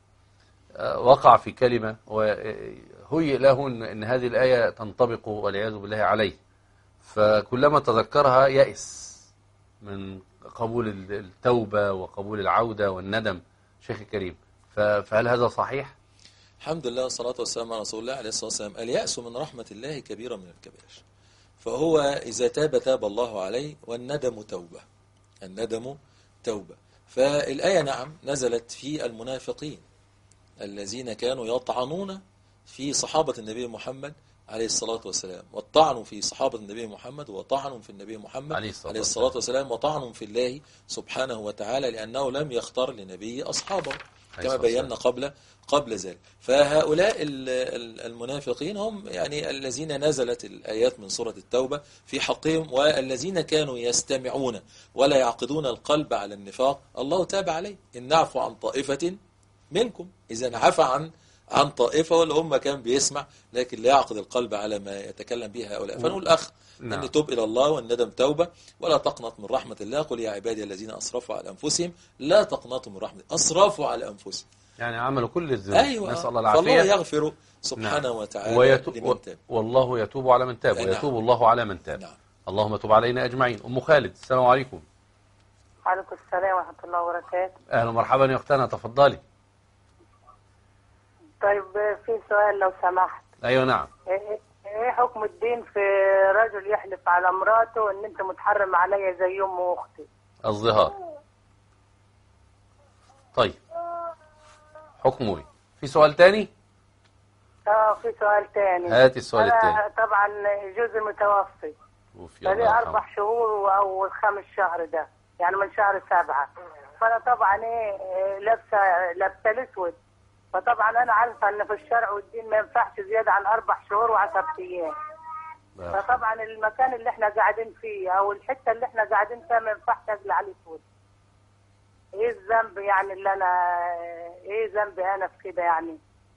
وقع في كلمة وهيئ له أن هذه الآية تنطبق والعياذ بالله عليه، فكلما تذكرها يأس من قبول التوبة وقبول العودة والندم. شيخ الكريم، فهل هذا صحيح؟ الحمد لله والصلاة والسلام على رسول الله عليه الصلاة والسلام. اليأس من رحمة الله كبيرة من الكبائر، فهو إذا تاب الله عليه، والندم توبة. الندم توبة. فالآية نعم نزلت في المنافقين الذين كانوا يطعنون في صحابة النبي محمد عليه الصلاة والسلام، والطعن في صحابة النبي محمد وطعن في النبي محمد عليه الصلاة والسلام، وطعن في الله سبحانه وتعالى لأنه لم يختار لنبي أصحابه كما بينا قبل ذلك. فهؤلاء المنافقين هم يعني الذين نزلت الآيات من سورة التوبة في حقهم، والذين كانوا يستمعون ولا يعقدون القلب على النفاق. الله تاب عليه. إن نعفو عن طائفة منكم، إذا عفى عن طائفة، ولا هم كان بيسمع لكن لا يعقد القلب على ما يتكلم به هؤلاء. فنقول الأخ أن توب إلى الله والندم توبة، ولا تقنط من رحمة الله. قل يا عبادي الذين أسرفوا على أنفسهم لا تقنطوا من رحمة. أسرفوا على أنفسهم يعني عملوا كل الذنوب. أيوة. نسأل الله العافية. فالله يغفر سبحانه وتعالى لمن تاب، والله يتوب على من تاب، ويتوب الله على من تاب. اللهم تب علينا أجمعين. أم خالد، السلام عليكم. وعليكم السلام ورحمة الله وبركاته. أهلا ومرحبا يا أختنا، تفضلي. طيب في سؤال لو سمحت. أيوة نعم. ايه حكم الدين في رجل يحلف على مراته ان انت متحرم عليا زي امي واختي؟ الظهار. طيب حكمه ايه؟ في سؤال تاني؟ في سؤال تاني. هاتي السؤال التاني. طبعا جوزي متوفي بقالي 4 شهور او 5 شهر ده، يعني من شهر 7. فانا طبعا لابسه الاسود، فطبعا انا عارفه ان في الشرع والدين ما ينفعش زياده عن 4 شهور و10 ايام. فطبعا المكان اللي احنا قاعدين فيه او الحته اللي احنا قاعدين فيها ما ينفعش اقلع عليه اسود. ايه الذنب يعني اللي انا ايه ذنبي انا في كده يعني؟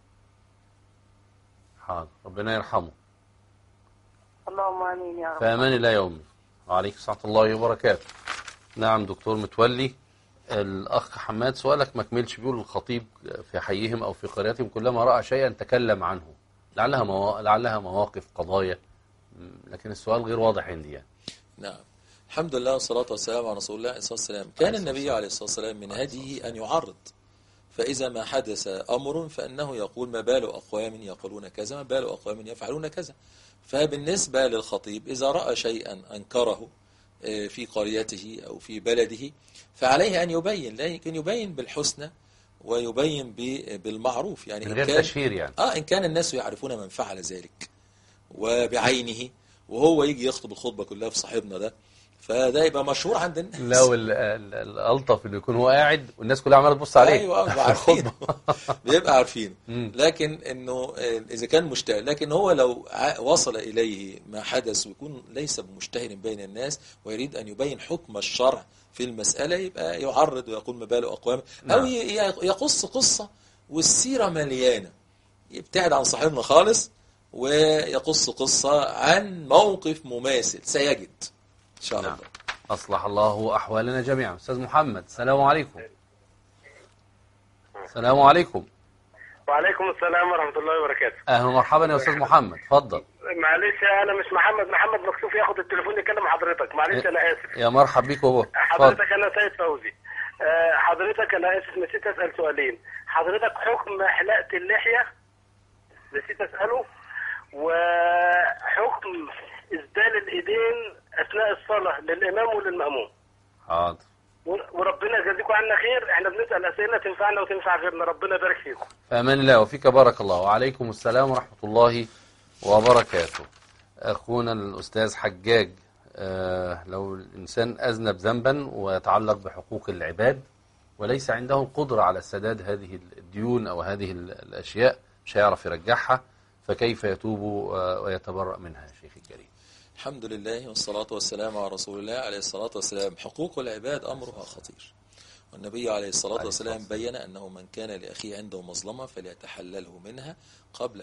حاضر، ربنا يرحمه. اللهم امين يا رب. في امان الله يا امي. وعليكم السلام ورحمه الله وبركاته. نعم دكتور متولي. الأخ حماد سؤالك ما كملش، بيقول الخطيب في حيهم أو في قريتهم كلما رأى شيئا تكلم عنه، لعلها مواقف قضايا، لكن السؤال غير واضح عندي يعني. نعم الحمد لله والصلاة والسلام على رسول الله عليه الصلاة والسلام. كان النبي عليه الصلاة والسلام من هديه أن يعرض، فإذا ما حدث أمر فإنه يقول ما بال أقوام يقولون كذا، ما بال أقوام يفعلون كذا. فبالنسبة للخطيب إذا رأى شيئا أنكره في قريته أو في بلده فعليه أن يبين، لكن يبين بالحسنى ويبين بالمعروف، يعني من غير تشهير يعني. إن كان الناس يعرفون من فعل ذلك وبعينه، وهو يجي يخطب الخطبة كلها في صاحبنا ده، فده يبقى مشهور عند الناس. لو الألطف انه يكون هو قاعد والناس كلها عماله تبص عليه. ايوه بيبقى عارفينه. لكن انه اذا كان مشتهر، لكن هو لو وصل اليه ما حدث ويكون ليس بمشتهر بين الناس ويريد ان يبين حكم الشرع في المسألة، يبقى يعرض ويقول ما بال أقوام، أو يقص قصة والسيرة مليانة، يبتعد عن صاحبنا خالص ويقص قصة عن موقف مماثل سيجد إن شاء الله. أصلح الله أحوالنا جميعا. أستاذ محمد، السلام عليكم. السلام عليكم. وعليكم السلام ورحمة الله وبركاته. أهلا ومرحبا يا أستاذ محمد، اتفضل. معلش أنا مش محمد مكسوف ياخد التليفون يكلم حضرتك، معلش أنا آسف. يا مرحب بيك وهو. حضرتك أنا سيد فوزي. حضرتك أنا آسف نسيت أسأل سؤالين. حضرتك حكم حلاقة اللحية نسيت أسأله، وحكم إسدال الإيدين أثناء الصلاة للإمام وللمأموم. حاضر. وربنا يجازيكم عنا خير، احنا بنسأل أسئلة تنفعنا وتنفع غيرنا، ربنا يبارك فيكم. فأمان الله وفيك بارك الله. وعليكم السلام ورحمة الله وبركاته. أخونا الأستاذ حجاج، لو الإنسان أذنب ذنبا ويتعلق بحقوق العباد وليس عنده القدرة على سداد هذه الديون أو هذه الأشياء، مش هيعرف يرجعها، فكيف يتوب ويتبرأ منها يا شيخ الكريم؟ الحمد لله والصلاة والسلام على رسول الله عليه الصلاة والسلام. حقوق العباد أمرها خطير، والنبي عليه الصلاة والسلام بيّن أنه من كان لأخيه عنده مظلمة فليتحلله منها قبل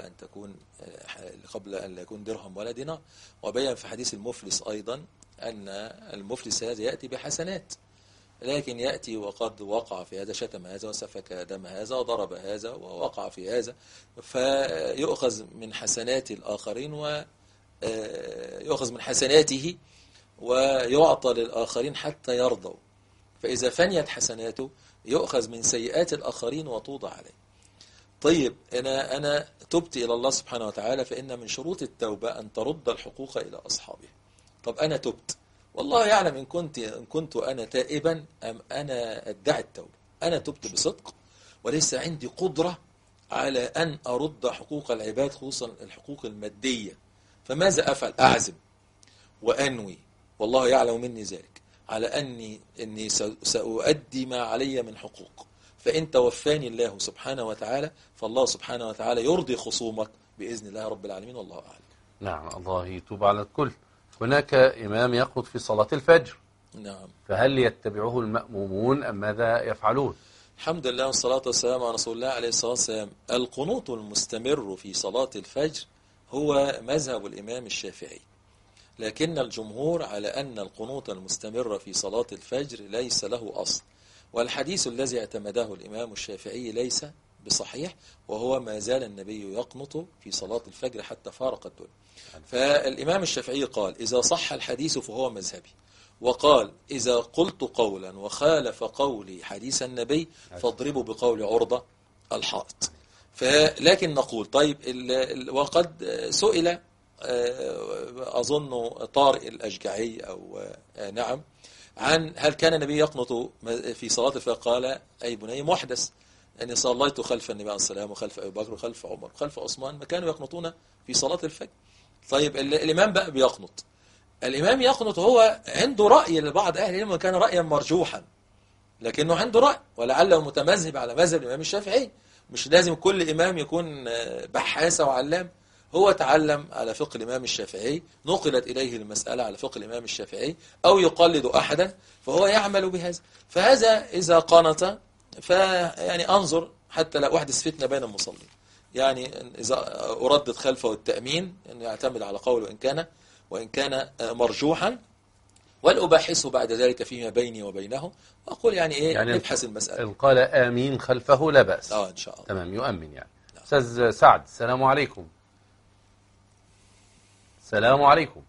أن لا يكون درهم ولا دينار. وبيّن في حديث المفلس أيضا أن المفلس هذا يأتي بحسنات، لكن يأتي وقد وقع في هذا، شتم هذا وسفك دم هذا وضرب هذا ووقع في هذا، فيؤخذ من حسنات الآخرين ويؤخذ من حسناته ويعطى للآخرين حتى يرضوا، فإذا فنيت حسناته يؤخذ من سيئات الآخرين وتوضع عليه. طيب أنا تبت إلى الله سبحانه وتعالى، فإن من شروط التوبة أن ترد الحقوق إلى أصحابها. طب أنا تبت، والله يعلم إن كنت أنا تائبا أم أنا أدعي التوبة. أنا تبت بصدق وليس عندي قدرة على أن أرد حقوق العباد، خصوصا الحقوق المادية. فماذا أفعل؟ أعزم وأنوي، والله يعلم مني ذلك، على أني سأؤدي ما علي من حقوق. فإن توفاني الله سبحانه وتعالى فالله سبحانه وتعالى يرضي خصومك بإذن الله رب العالمين، والله أعلم. نعم، الله يتوب على الكل. هناك إمام يقنط في صلاة الفجر، نعم، فهل يتبعه المأمومون أم ماذا يفعلون؟ الحمد لله والصلاة والسلام على رسول الله عليه الصلاة والسلام. القنوط المستمر في صلاة الفجر هو مذهب الإمام الشافعي، لكن الجمهور على أن القنوط المستمر في صلاة الفجر ليس له أصل، والحديث الذي اعتمده الإمام الشافعي ليس بصحيح، وهو ما زال النبي يقنط في صلاة الفجر حتى فارق الدنيا. فالإمام الشافعي قال إذا صح الحديث فهو مذهبي، وقال إذا قلت قولا وخالف قولي حديث النبي فاضربوا بقول عرضة الحائط. لكن نقول طيب، وقد سئل أظن طارق الأشجعي أو نعم عن هل كان النبي يقنط في صلاة الفجر، قال أي بني محدث، أني صليت خلف النبي عليه السلام وخلف أبي بكر وخلف عمر وخلف عثمان ما كانوا يقنطون في صلاة الفجر. طيب الإمام بقى بيقنط، الإمام يقنط هو عنده رأي لبعض أهل العلم وكان رأيا مرجوحا، لكنه عنده رأي ولعله متمذهب على مذهب الإمام الشافعي. مش لازم كل إمام يكون بحاث وعلام، هو تعلم على فقه الإمام الشافعي، نقلت إليه المسألة على فقه الإمام الشافعي، أو يقلد أحدا فهو يعمل بهذا. فهذا إذا قنط فيعني أنظر حتى لا أحدث فتنة بين المصلين، يعني إذا أردد خلفه التأمين أن يعتمد على قوله وإن كان مرجوحا، والأباحثه بعد ذلك فيما بيني وبينه، وأقول يعني نبحث المسألة. إن قال آمين خلفه لا بأس. إن شاء الله. تمام، يؤمن يعني. أستاذ سعد، السلام عليكم. السلام عليكم.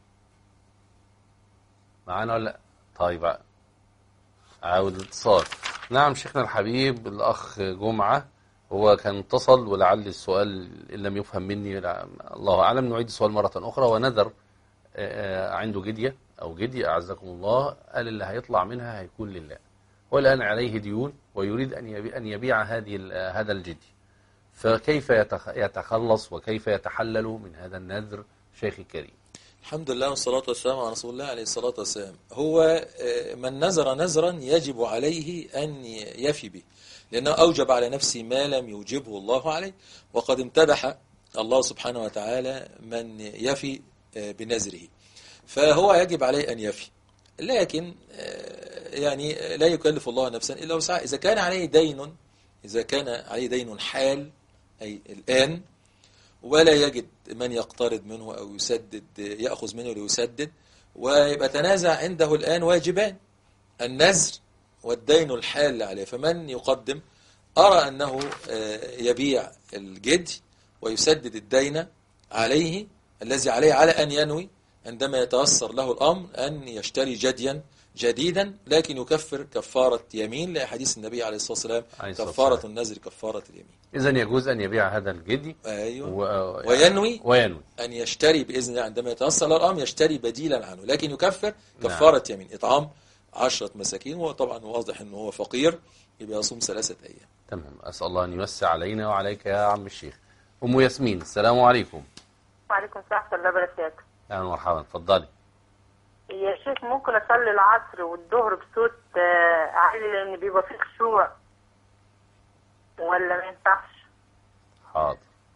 معانا ولا لا؟ طيب، عاود الاتصال. نعم شيخنا الحبيب الأخ جمعة، هو كان اتصل ولعل السؤال إن لم يفهم مني الله أعلم نعيد السؤال مرة أخرى. ونذر عنده جدية أو جدي أعزكم الله، قال اللي هيطلع منها هيكون لله، والآن عليه ديون ويريد أن يبيع هذا الجدي، فكيف يتخلص وكيف يتحلل من هذا النذر شيخ الكريم؟ الحمد لله والصلاة والسلام على رسول الله عليه الصلاة والسلام. هو من نذر نذرا يجب عليه أن يفي به، لأنه أوجب على نفسه ما لم يوجبه الله عليه، وقد امتدح الله سبحانه وتعالى من يفي بنذره، فهو يجب عليه أن يفي. لكن يعني لا يكلف الله نفسا إلا وسعها. إذا كان عليه دين حال أي الآن، ولا يجد من يقترض منه أو يسدد، يأخذ منه ليسدد، ويبقى تنازع عنده الآن واجبان: النذر والدين الحال عليه. فمن يقدم؟ أرى أنه يبيع الجدي ويسدد الدين عليه الذي عليه، على أن ينوي عندما يتيسر له الأمر أن يشتري جديا جديدا، لكن يكفر كفارة يمين لحديث النبي عليه الصلاة والسلام: كفارة النذر كفارة اليمين. إذن يجوز أن يبيع هذا الجدي وينوي وينوي أن يشتري بإذن الله عندما يتيسر له الأمر، يشتري بديلا عنه، لكن يكفر كفارة يمين: إطعام 10 مساكين. وطبعا واضح أنه هو فقير، يبقى يصوم 3 أيام. تمام. أسأل الله أن يوسع علينا وعليك يا عم الشيخ. أم ياسمين، السلام عليكم. وعليكم السلام ورحمة الله وبركاته. أهلا ومرحبا، اتفضلي. يا شيخ ممكن أصلي العصر والظهر بصوت عالي لأن بيبقى فيه خشوع ولا ما ينفعش؟ حاضر،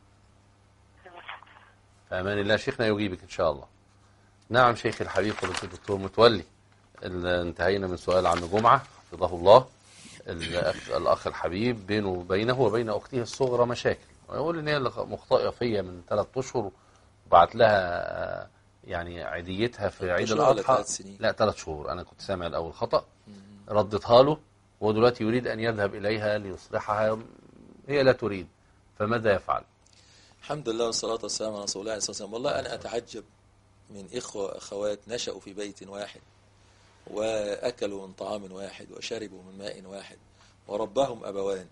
في أمان الله شيخنا يجيبك إن شاء الله. نعم شيخي الحبيب فضيلة الدكتور متولي، انتهينا من سؤال عم جمعة حفظه الله. الأخ الحبيب بينه وبين أخته الصغرى مشاكل، ويقول إن هي مخطئة فيا من 3 أشهر، وبعت لها يعني عيديتها في عيد الأضحى. لا 3 شهور، أنا كنت سامع الأول خطأ. ردتها له، ودلوقتي يريد أن يذهب إليها ليصلحها، هي لا تريد، فماذا يفعل؟ الحمد لله والصلاة والسلام على رسول الله عليه الصلاة والسلام. والله أنا أتعجب من إخوة وأخوات نشأوا في بيت واحد، وأكلوا من طعام واحد، وشربوا من ماء واحد، ورباهم أبوان،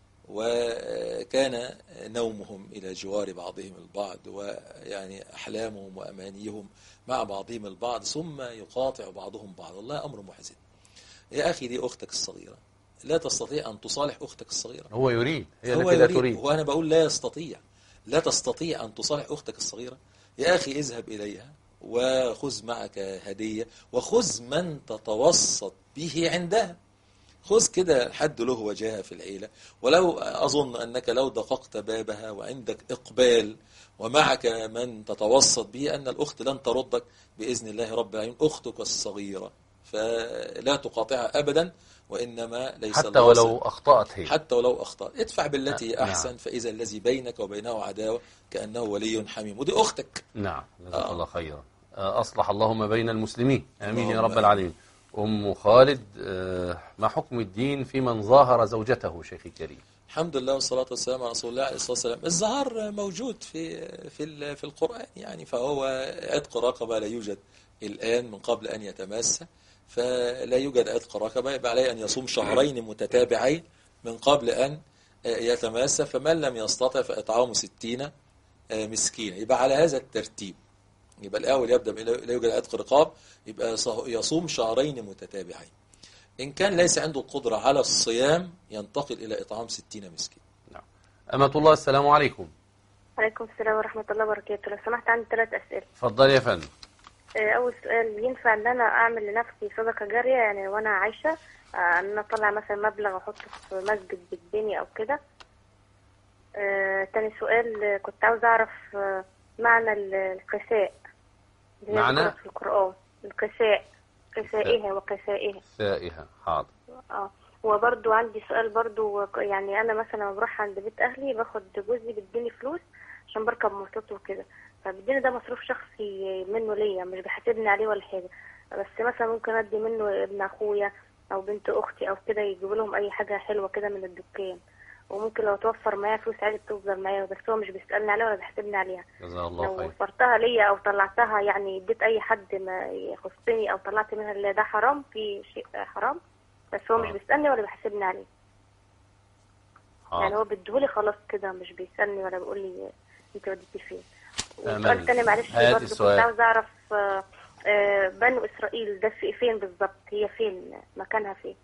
وكان نومهم إلى جوار بعضهم البعض، ويعني أحلامهم وأمانيهم مع بعضهم البعض، ثم يقاطع بعضهم بعض. والله أمر محزن. يا أخي دي أختك الصغيرة، لا تستطيع أن تصالح أختك الصغيرة. هو يريد، هي هو التي لا تريد. وأنا بقول لا يستطيع، لا تستطيع أن تصالح أختك الصغيرة. يا أخي اذهب إليها وخذ معك هدية، وخذ من تتوسط به عندها. خذ كده حد له وجاهة في العيلة. ولو أظن أنك لو دققت بابها وعندك إقبال ومعك من تتوسط به، أن الأخت لن تردك بإذن الله رب العالمين. أختك الصغيرة فلا تقاطعها أبدا، وإنما ليس حتى ولو أخطأت هي، حتى ولو أخطأت ادفع بالتي أحسن. فإذا الذي بينك وبينه عداوة كأنه ولي حميم، ودي أختك. نعم، جزاك الله خيرا. أصلح اللهم بين المسلمين، آمين يا رب العالمين. أم خالد، ما حكم الدين في من ظاهر زوجته شيخي الكريم؟ الحمد لله والصلاة والسلام على رسول الله عليه الصلاة والسلام. الظهار موجود في القرآن يعني، فهو عتق رقبة لا يوجد الآن من قبل أن يتماس، فلا يوجد عتق رقبة، يبقى عليه أن يصوم 2 شهرين متتابعين من قبل أن يتماس، فمن لم يستطع فإطعام 60 مسكينا. يبقى على هذا الترتيب، يبقى الأول يبدأ لا يوجد عتق رقاب، يبقى يصوم 2 شهرين متتابعين. إن كان ليس عنده القدرة على الصيام ينتقل إلى إطعام 60 مسكين. نعم. أمة الله، السلام عليكم. وعليكم السلام ورحمة الله وبركاته. لو سمحت عندي 3 أسئلة. اتفضلي يا فندم. أول سؤال، ينفع إن أنا أعمل لنفسي صدقة جارية يعني وأنا عايشة، أن أنا أطلع مثلا مبلغ وأحطه في مسجد بتبني أو كده؟ تاني سؤال، كنت عاوز أعرف معنى القساء. معنى في القرآن القساء، قسائها وقسائها. قسائها، حاضر. وبرضو عندي سؤال برضو، يعني أنا مثلا لما بروح عند بيت أهلي باخد جوزي بيديني فلوس عشان بركب مواصلات وكده، فبيديني ده مصروف شخصي منه ليا، مش بيحاسبني عليه ولا حاجة. بس مثلا ممكن أدي منه ابن أخويا أو بنت أختي أو كده، يجيبوا لهم أي حاجة حلوة كده من الدكان، وممكن لو توفر معايا فلوس عادي بتفضل معايا، بس هو مش بيسألني عليها ولا بيحاسبني عليها. جزاه الله خير. لو وفرتها ليا أو طلعتها يعني اديت أي حد ما يخصني أو طلعت منها اللي ده حرام، في شيء حرام، بس هو مش بيسألني ولا بيحاسبني عليه. يعني هو بيديهولي خلاص كده، مش بيسألني ولا بيقول لي انت وديتي فين. وسؤال تاني معلش برضه، كنت عاوز أعرف بنو إسرائيل ده فين بالظبط؟ هي فين مكانها فين؟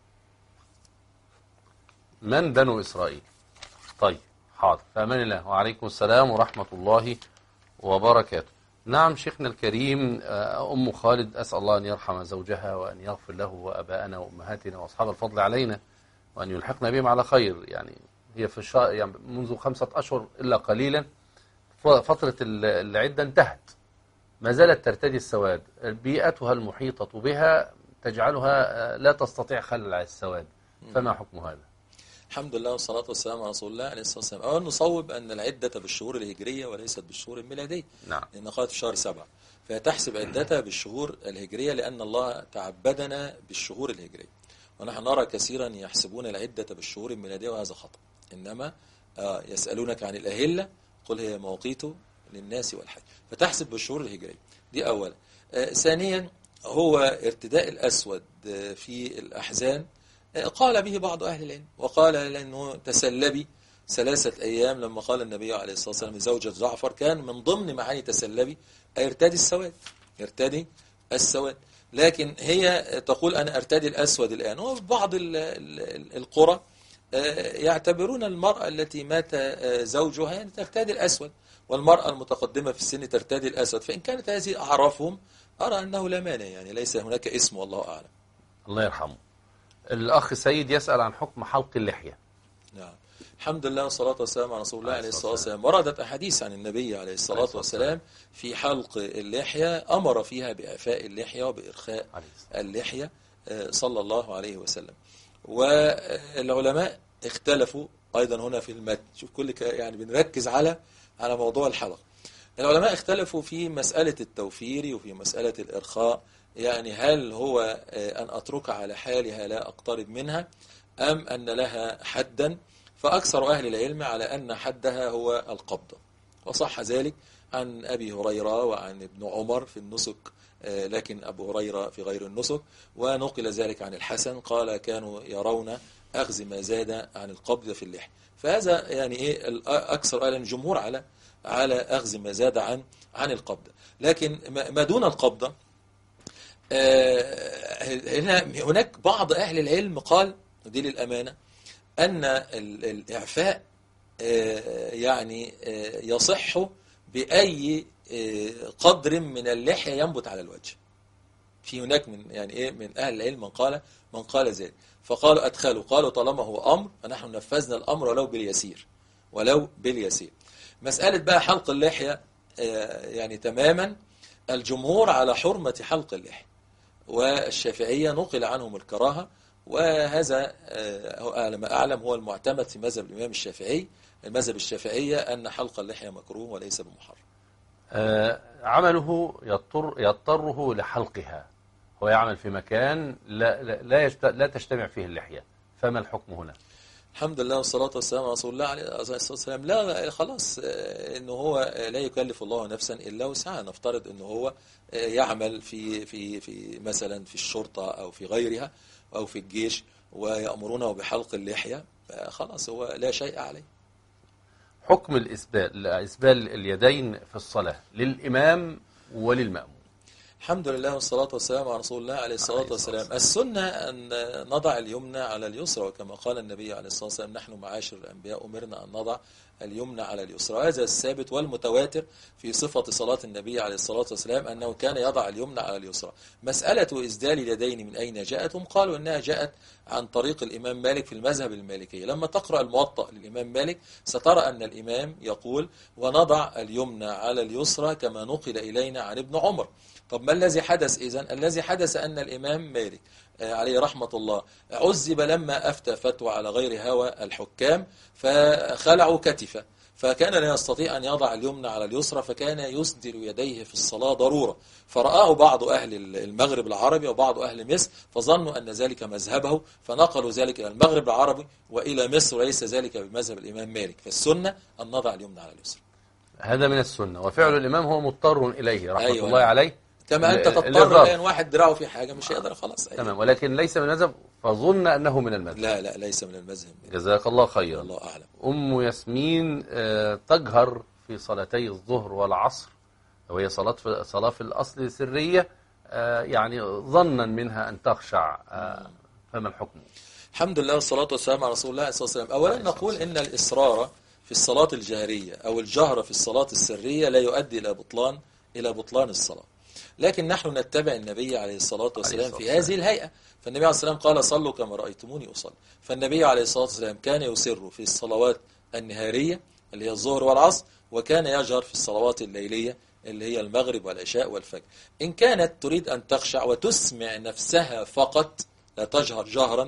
من بنو إسرائيل؟ طيب حاضر، في أمان الله. وعليكم السلام ورحمة الله وبركاته. نعم شيخنا الكريم، أم خالد، أسأل الله أن يرحم زوجها وأن يغفر له وأباءنا وأمهاتنا وأصحاب الفضل علينا، وأن يلحقنا بهم على خير. يعني هي في الشهر يعني منذ 5 أشهر إلا قليلا فترة العدة انتهت، ما زالت ترتدي السواد، بيئتها المحيطة بها تجعلها لا تستطيع خلع السواد، فما حكم هذا؟ الحمد لله والصلاة والسلام على رسول الله عليه الصلاة والسلام. أولا نصوب أن العدة بالشهور الهجرية وليست بالشهور الميلادية. نعم. لأن قالت في شهر 7، فتحسب عدتها بالشهور الهجرية لأن الله تعبدنا بالشهور الهجرية. ونحن نرى كثيرا يحسبون العدة بالشهور الميلادية وهذا خطأ. إنما يسألونك عن الأهلة قل هي مواقيت للناس والحج، فتحسب بالشهور الهجرية. دي أولا. ثانيا هو ارتداء الأسود في الأحزان قال به بعض أهل العلم، وقال لأنه تسلبي 3 أيام لما قال النبي عليه الصلاة والسلام لزوجة جعفر كان من ضمن معاني تسلبي يرتدي السواد، يرتدي السواد. لكن هي تقول أنا أرتدي الأسود الآن. وفي بعض القرى يعتبرون المرأة التي مات زوجها يعني ترتدي الأسود، والمرأة المتقدمة في السن ترتدي الأسود. فإن كانت هذه أعرافهم أرى أنه لا مانع، يعني ليس هناك اسم والله أعلم. الله يرحمه. الأخ سيد يسأل عن حكم حلق اللحية. نعم. الحمد لله والصلاة والسلام على رسول الله عليه الصلاة والسلام. وردت أحاديث عن النبي عليه الصلاة والسلام في حلق اللحية، أمر فيها بإعفاء اللحية وبإرخاء اللحية صلى الله عليه وسلم. والعلماء اختلفوا أيضا هنا في المتن. شوف كل يعني بنركز على موضوع الحلق. العلماء اختلفوا في مسألة التوفير وفي مسألة الإرخاء، يعني هل هو أن أتركها على حالها لا أقترب منها أم أن لها حدا؟ فأكثر أهل العلم على أن حدها هو القبضة، وصح ذلك عن أبي هريرة وعن ابن عمر في النسك، لكن أبو هريرة في غير النسك. ونقل ذلك عن الحسن قال كانوا يرون أخذ ما زاد عن القبض في اللحية. فهذا يعني إيه أكثر أهل الجمهور على أخذ ما زاد عن القبض. لكن ما دون القبضة هناك بعض أهل العلم قال، ودي للأمانة، أن الإعفاء يعني يصح بأي قدر من اللحية ينبت على الوجه. في هناك من أهل العلم من قال ذلك، فقالوا أدخلوا، قالوا طالما هو أمر فنحن نفذنا الأمر ولو باليسير. مسألة بقى حلق اللحية يعني تماما الجمهور على حرمة حلق اللحية، والشافعية نقل عنهم الكراهة، وهذا على ما أعلم هو المعتمد في مذهب الإمام الشافعي. المذهب الشافعية أن حلق اللحية مكروه وليس بمحرم. عمله يضطره لحلقها، هو يعمل في مكان لا تجتمع فيه اللحية، فما الحكم هنا؟ الحمد لله والصلاة والسلام على رسول الله عليه الصلاة والسلام. لا خلاص، إنه هو لا يكلف الله نفسا إلا وسعها. نفترض إنه هو يعمل في مثلا في الشرطة أو في غيرها أو في الجيش ويأمرونه بحلق اللحية، فخلاص هو لا شيء عليه. حكم إسبال اليدين في الصلاة للإمام وللمأموم. الحمد لله والصلاة والسلام على رسول الله عليه الصلاة والسلام. السنة أن نضع اليمنى على اليسرى، وكما قال النبي عليه الصلاة والسلام نحن معاشر الأنبياء أمرنا أن نضع اليمنى على اليسرى. هذا الثابت والمتواتر في صفة صلاة النبي عليه الصلاة والسلام أنه كان يضع اليمنى على اليسرى. مسألة إسدال اليدين من أين جاءت؟ هم قالوا أنها جاءت عن طريق الإمام مالك في المذهب المالكي. لما تقرأ الموطأ للإمام مالك سترى أن الإمام يقول ونضع اليمنى على اليسرى كما نقل إلينا عن ابن عمر. طب ما الذي حدث إذن؟ الذي حدث أن الإمام مالك عليه رحمة الله عذب لما أفتى فتوى على غير هوى الحكام فخلعوا كتفه، فكان لا يستطيع أن يضع اليمنى على اليسرى، فكان يسدل يديه في الصلاة ضرورة. فرآه بعض أهل المغرب العربي وبعض أهل مصر فظنوا أن ذلك مذهبه، فنقلوا ذلك إلى المغرب العربي وإلى مصر، وليس ذلك بمذهب الإمام مالك. فالسنة أن نضع اليمنى على اليسرى. هذا من السنة، وفعل الإمام هو مضطر إليه رحمة الله عليه. كما أنت تضطر الآن واحد دراعه في حاجة مش هيقدر خلاص. تمام، ولكن ليس من المذهب، فظن أنه من المذهب. لا ليس من المذهب. جزاك الله خيرا. الله أعلم. أم ياسمين تجهر في صلاتي الظهر والعصر، وهي صلاة في الأصل سرية، يعني ظنا منها أن تخشع، فما الحكم؟ الحمد لله والصلاة والسلام على رسول الله صلى الله عليه وسلم. أولا نقول إن الإصرار في الصلاة الجهرية أو الجهر في الصلاة السرية لا يؤدي إلى بطلان الصلاة، لكن نحن نتبع النبي عليه الصلاة والسلام في هذه الهيئة. فالنبي عليه الصلاة والسلام قال صلوا كما رأيتموني أصلي. فالنبي عليه الصلاة والسلام كان يسر في الصلوات النهارية اللي هي الظهر والعصر، وكان يجهر في الصلوات الليلية اللي هي المغرب والعشاء والفجر. إن كانت تريد أن تخشع وتسمع نفسها فقط لا تجهر جهرا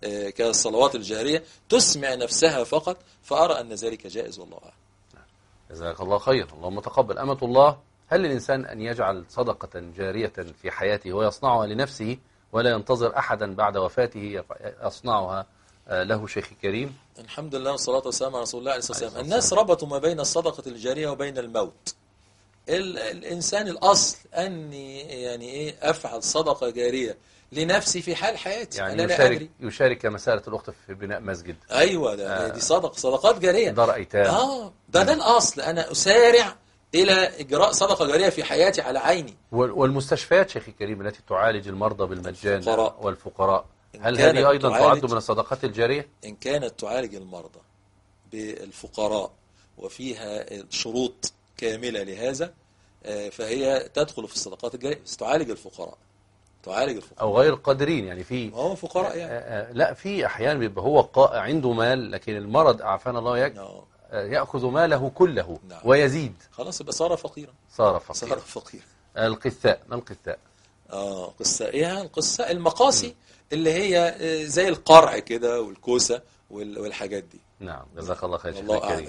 كالصلوات الجارية تسمع نفسها فقط، فأرى أن ذلك جائز والله أعلم. جزاك الله خير. اللهم تقبل. أمة الله، هل للإنسان أن يجعل صدقة جارية في حياته ويصنعها لنفسه ولا ينتظر أحدا بعد وفاته يصنعها له؟ شيخي الكريم، الحمد لله والصلاة والسلام على رسول الله عليه الصلاة والسلام. الناس ربطوا ما بين الصدقة الجارية وبين الموت. الإنسان الأصل أني يعني إيه أفعل صدقة جارية لنفسي في حال حياتي، يعني أنا لا أدري. يشارك كمسألة الأخت في بناء مسجد. أيوة، دي صدقات جارية، دار أيتام. ده الأصل. أنا أسارع إلى إجراء صدقة جارية في حياتي على عيني. والمستشفيات شيخي الكريم التي تعالج المرضى بالمجان والفقراء، هل كانت هذه أيضا تعد من الصدقات الجارية؟ إن كانت تعالج المرضى بالفقراء وفيها شروط كاملة لهذا، فهي تدخل في الصدقات الجارية. بس تعالج الفقراء أو غير القادرين، يعني في ما هو فقراء يعني. لا، في أحيانا بيبقى هو عنده مال لكن المرض أعافانا الله يأخذ ماله كله. نعم. ويزيد، خلاص يبقى صار فقيرا. القثاء، ما القثاء؟ القثاء المقاسي اللي هي زي القرع كده والكوسة والحاجات دي. نعم، جزاك الله خير شيخ الكريم.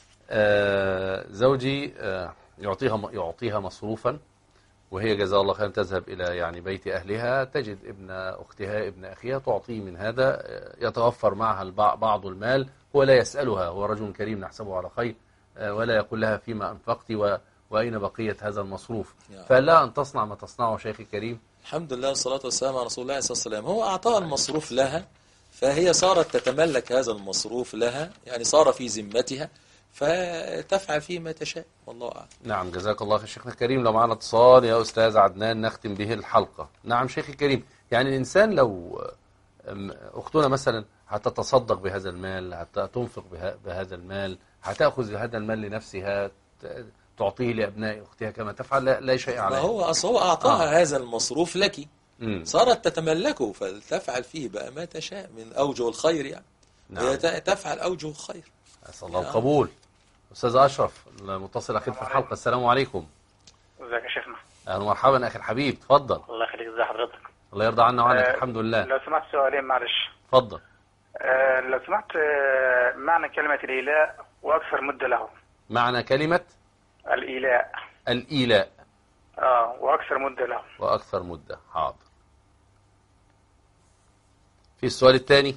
زوجي يعطيها مصروفا، وهي جزاها الله خيرا تذهب إلى يعني بيت أهلها، تجد ابن أختها ابن أخيها تعطيه من هذا، يتوفر معها بعض المال، هو لا يسألها، هو رجل كريم نحسبه على خير، ولا يقول لها فيما أنفقت وأين بقية هذا المصروف. فلا أن تصنع ما تصنعه شيخي الكريم. الحمد لله والصلاة والسلام على رسول الله صلى الله عليه وسلم. هو أعطاها المصروف لها، فهي صارت تتملك هذا المصروف لها، يعني صار في ذمتها، فتفعل فيه ما تشاء والله أعلم. نعم، جزاك الله خير شيخنا الكريم. لو معنا اتصال يا أستاذ عدنان نختم به الحلقة. نعم شيخي الكريم، يعني الإنسان لو أختنا مثلا هتتصدق بهذا المال، هتنفق بهذا المال، هتأخذ هذا المال لنفسها تعطيه لأبناء أختها كما تفعل، لا شيء عليها. هو أعطاها هذا المصروف لك، صارت تتملكه، فلتفعل فيه بقى ما تشاء من أوجه الخير يعني. نعم. هي تفعل أوجه الخير. أسأل الله القبول. أستاذ أشرف المتصل أخير في الحلقة، السلام عليكم. ازيك يا شيخنا؟ أهلا ومرحبا أخي الحبيب، تفضل. الله يخليك، ازي حضرتك؟ الله يرضى عنا وعنك. الحمد لله. لو سمحت سؤالين معلش. تفضل. لو سمحت، معنى كلمة الإيلاء وأكثر مدة له. معنى كلمة الإيلاء وأكثر مدة له. وأكثر مدة، حاضر. في السؤال الثاني،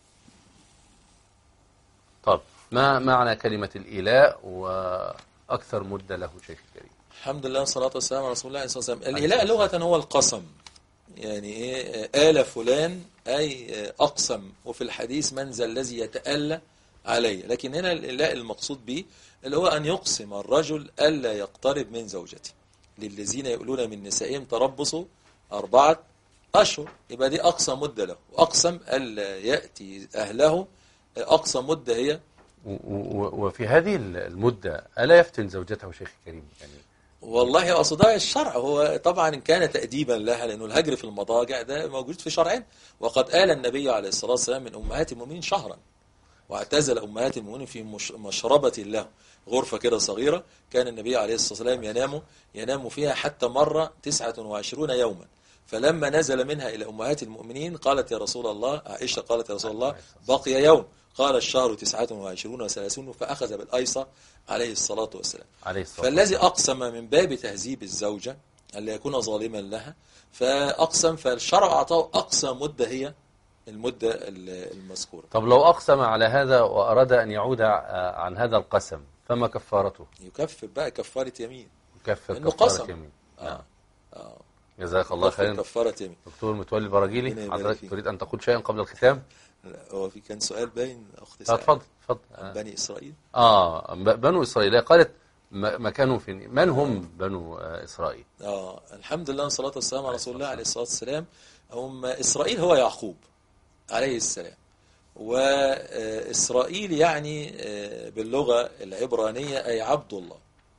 طب ما معنى كلمة الإيلاء وأكثر مدة له شيخ الكريم؟ الحمد لله والصلاة والسلام على رسول الله صلى الله عليه وسلم. الإيلاء لغة هو القسم، يعني إيه آل فلان أي أقسم، وفي الحديث من ذا الذي يتألى علي. لكن هنا الإيلاء المقصود به اللي هو أن يقسم الرجل ألا يقترب من زوجته. للذين يقولون من نسائهم تربصوا 4 أشهر، يبقى دي أقصى مدة له، وأقسم ألا يأتي أهله أقصى مدة هي. وفي هذه المدة ألا يفتن زوجته شيخ الكريم يعني؟ والله أصداء الشرع، هو طبعا إن كان تأديبا لها، لأنه الهجر في المضاجع ده موجود في شرعين. وقد آل النبي عليه الصلاة والسلام من أمهات المؤمنين شهرا، واعتزل أمهات المؤمنين في مشربة له، غرفة كده صغيرة كان النبي عليه الصلاة والسلام ينام فيها حتى مر 29 يوما. فلما نزل منها إلى أمهات المؤمنين قالت يا رسول الله، عائشة قالت يا رسول الله بقي يوم، قال الشهر 29 و30، فأخذ بالأيسر عليه الصلاة والسلام. فالذي أقسم من باب تهذيب الزوجة ألا يكون ظالما لها، فأقسم، فالشرع أعطاه أقصى مدة هي المدة المذكورة. طب لو أقسم على هذا وأراد أن يعود عن هذا القسم فما كفارته؟ يكفر بقى كفارة يمين. يكفر كفارة يمين. جزاك الله خيرا. كفارة يمين. دكتور متولي البراجيلي، حضرتك تريد أن تقول شيئا قبل الختام؟ هو في كان سؤال باين أختي تفضل. بني إسرائيل. بنو إسرائيل، قالت مكانهم فين؟ من هم بنو إسرائيل؟ الحمد لله والصلاة والسلام على رسول الله عليه الصلاة والسلام. هم إسرائيل هو يعقوب عليه السلام، وإسرائيل يعني باللغة العبرانية أي عبد الله.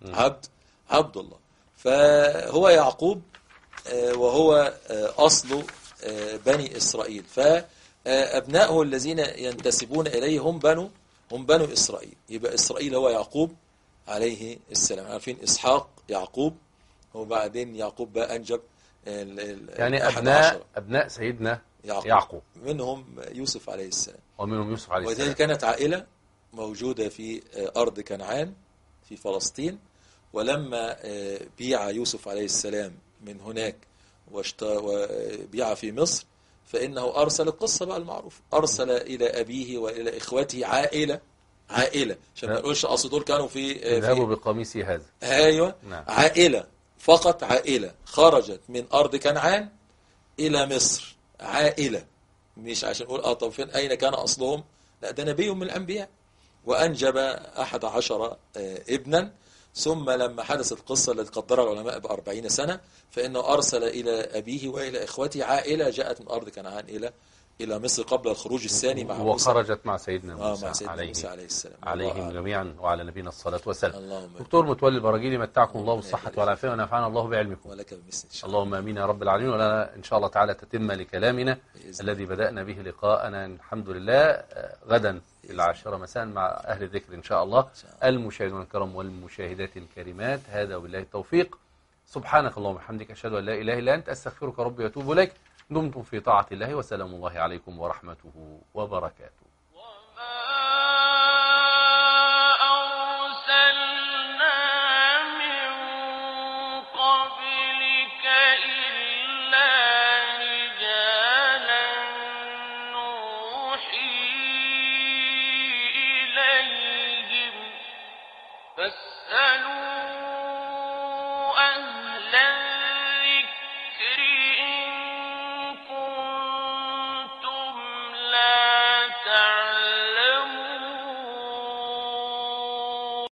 عبد الله. فهو يعقوب وهو أصل بني إسرائيل، فأبنائه الذين ينتسبون إليه هم بنو إسرائيل. يبقى إسرائيل هو يعقوب عليه السلام. عارفين إسحاق يعقوب، وبعدين يعقوب بقى أنجب يعني أبناء سيدنا يعقوب. منهم يوسف عليه السلام. ومنهم يوسف عليه السلام. وذلك كانت عائلة موجودة في أرض كنعان في فلسطين، ولما بيع يوسف عليه السلام من هناك وبيع في مصر، فإنه أرسل القصة بقى المعروف، أرسل إلى أبيه وإلى إخوته عائلة عشان ما نقولش أصل دول كانوا في اذهبوا بقميصي هذا. أيوة. نعم. عائلة فقط، عائلة خرجت من أرض كنعان إلى مصر، عائلة، مش عشان نقول طب فين أين كان أصلهم، لا ده نبي من الأنبياء، وأنجب 11 ابنا. ثم لما حدثت القصة التي قدرها العلماء ب40 سنة، فإنه أرسل إلى أبيه وإلى إخوته عائلة جاءت من أرض كنعان إلى مصر قبل الخروج الثاني مع موسى، وخرجت مع سيدنا موسى, مع سيدنا موسى عليه السلام. عليهم جميعا وعلى نبينا الصلاة والسلام. دكتور متولي البراجيلي، متعكم الله بالصحة والعافية ونفعنا الله بعلمكم. ولك بمثل إن شاء الله. اللهم آمين يا رب العالمين. ولنا إن شاء الله تعالى تتم لكلامنا الذي بدأنا به لقاءنا الحمد لله غدا 10 مساء مع أهل الذكر إن شاء الله. المشاهدون الكرام والمشاهدات الكريمات، هذا وبالله التوفيق. سبحانك اللهم وبحمدك، أشهد أن لا إله إلا أنت، أستغفرك ربي وأتوب إليك. دمتم في طاعة الله، وسلام الله عليكم ورحمته وبركاته. أرسلنا من قبل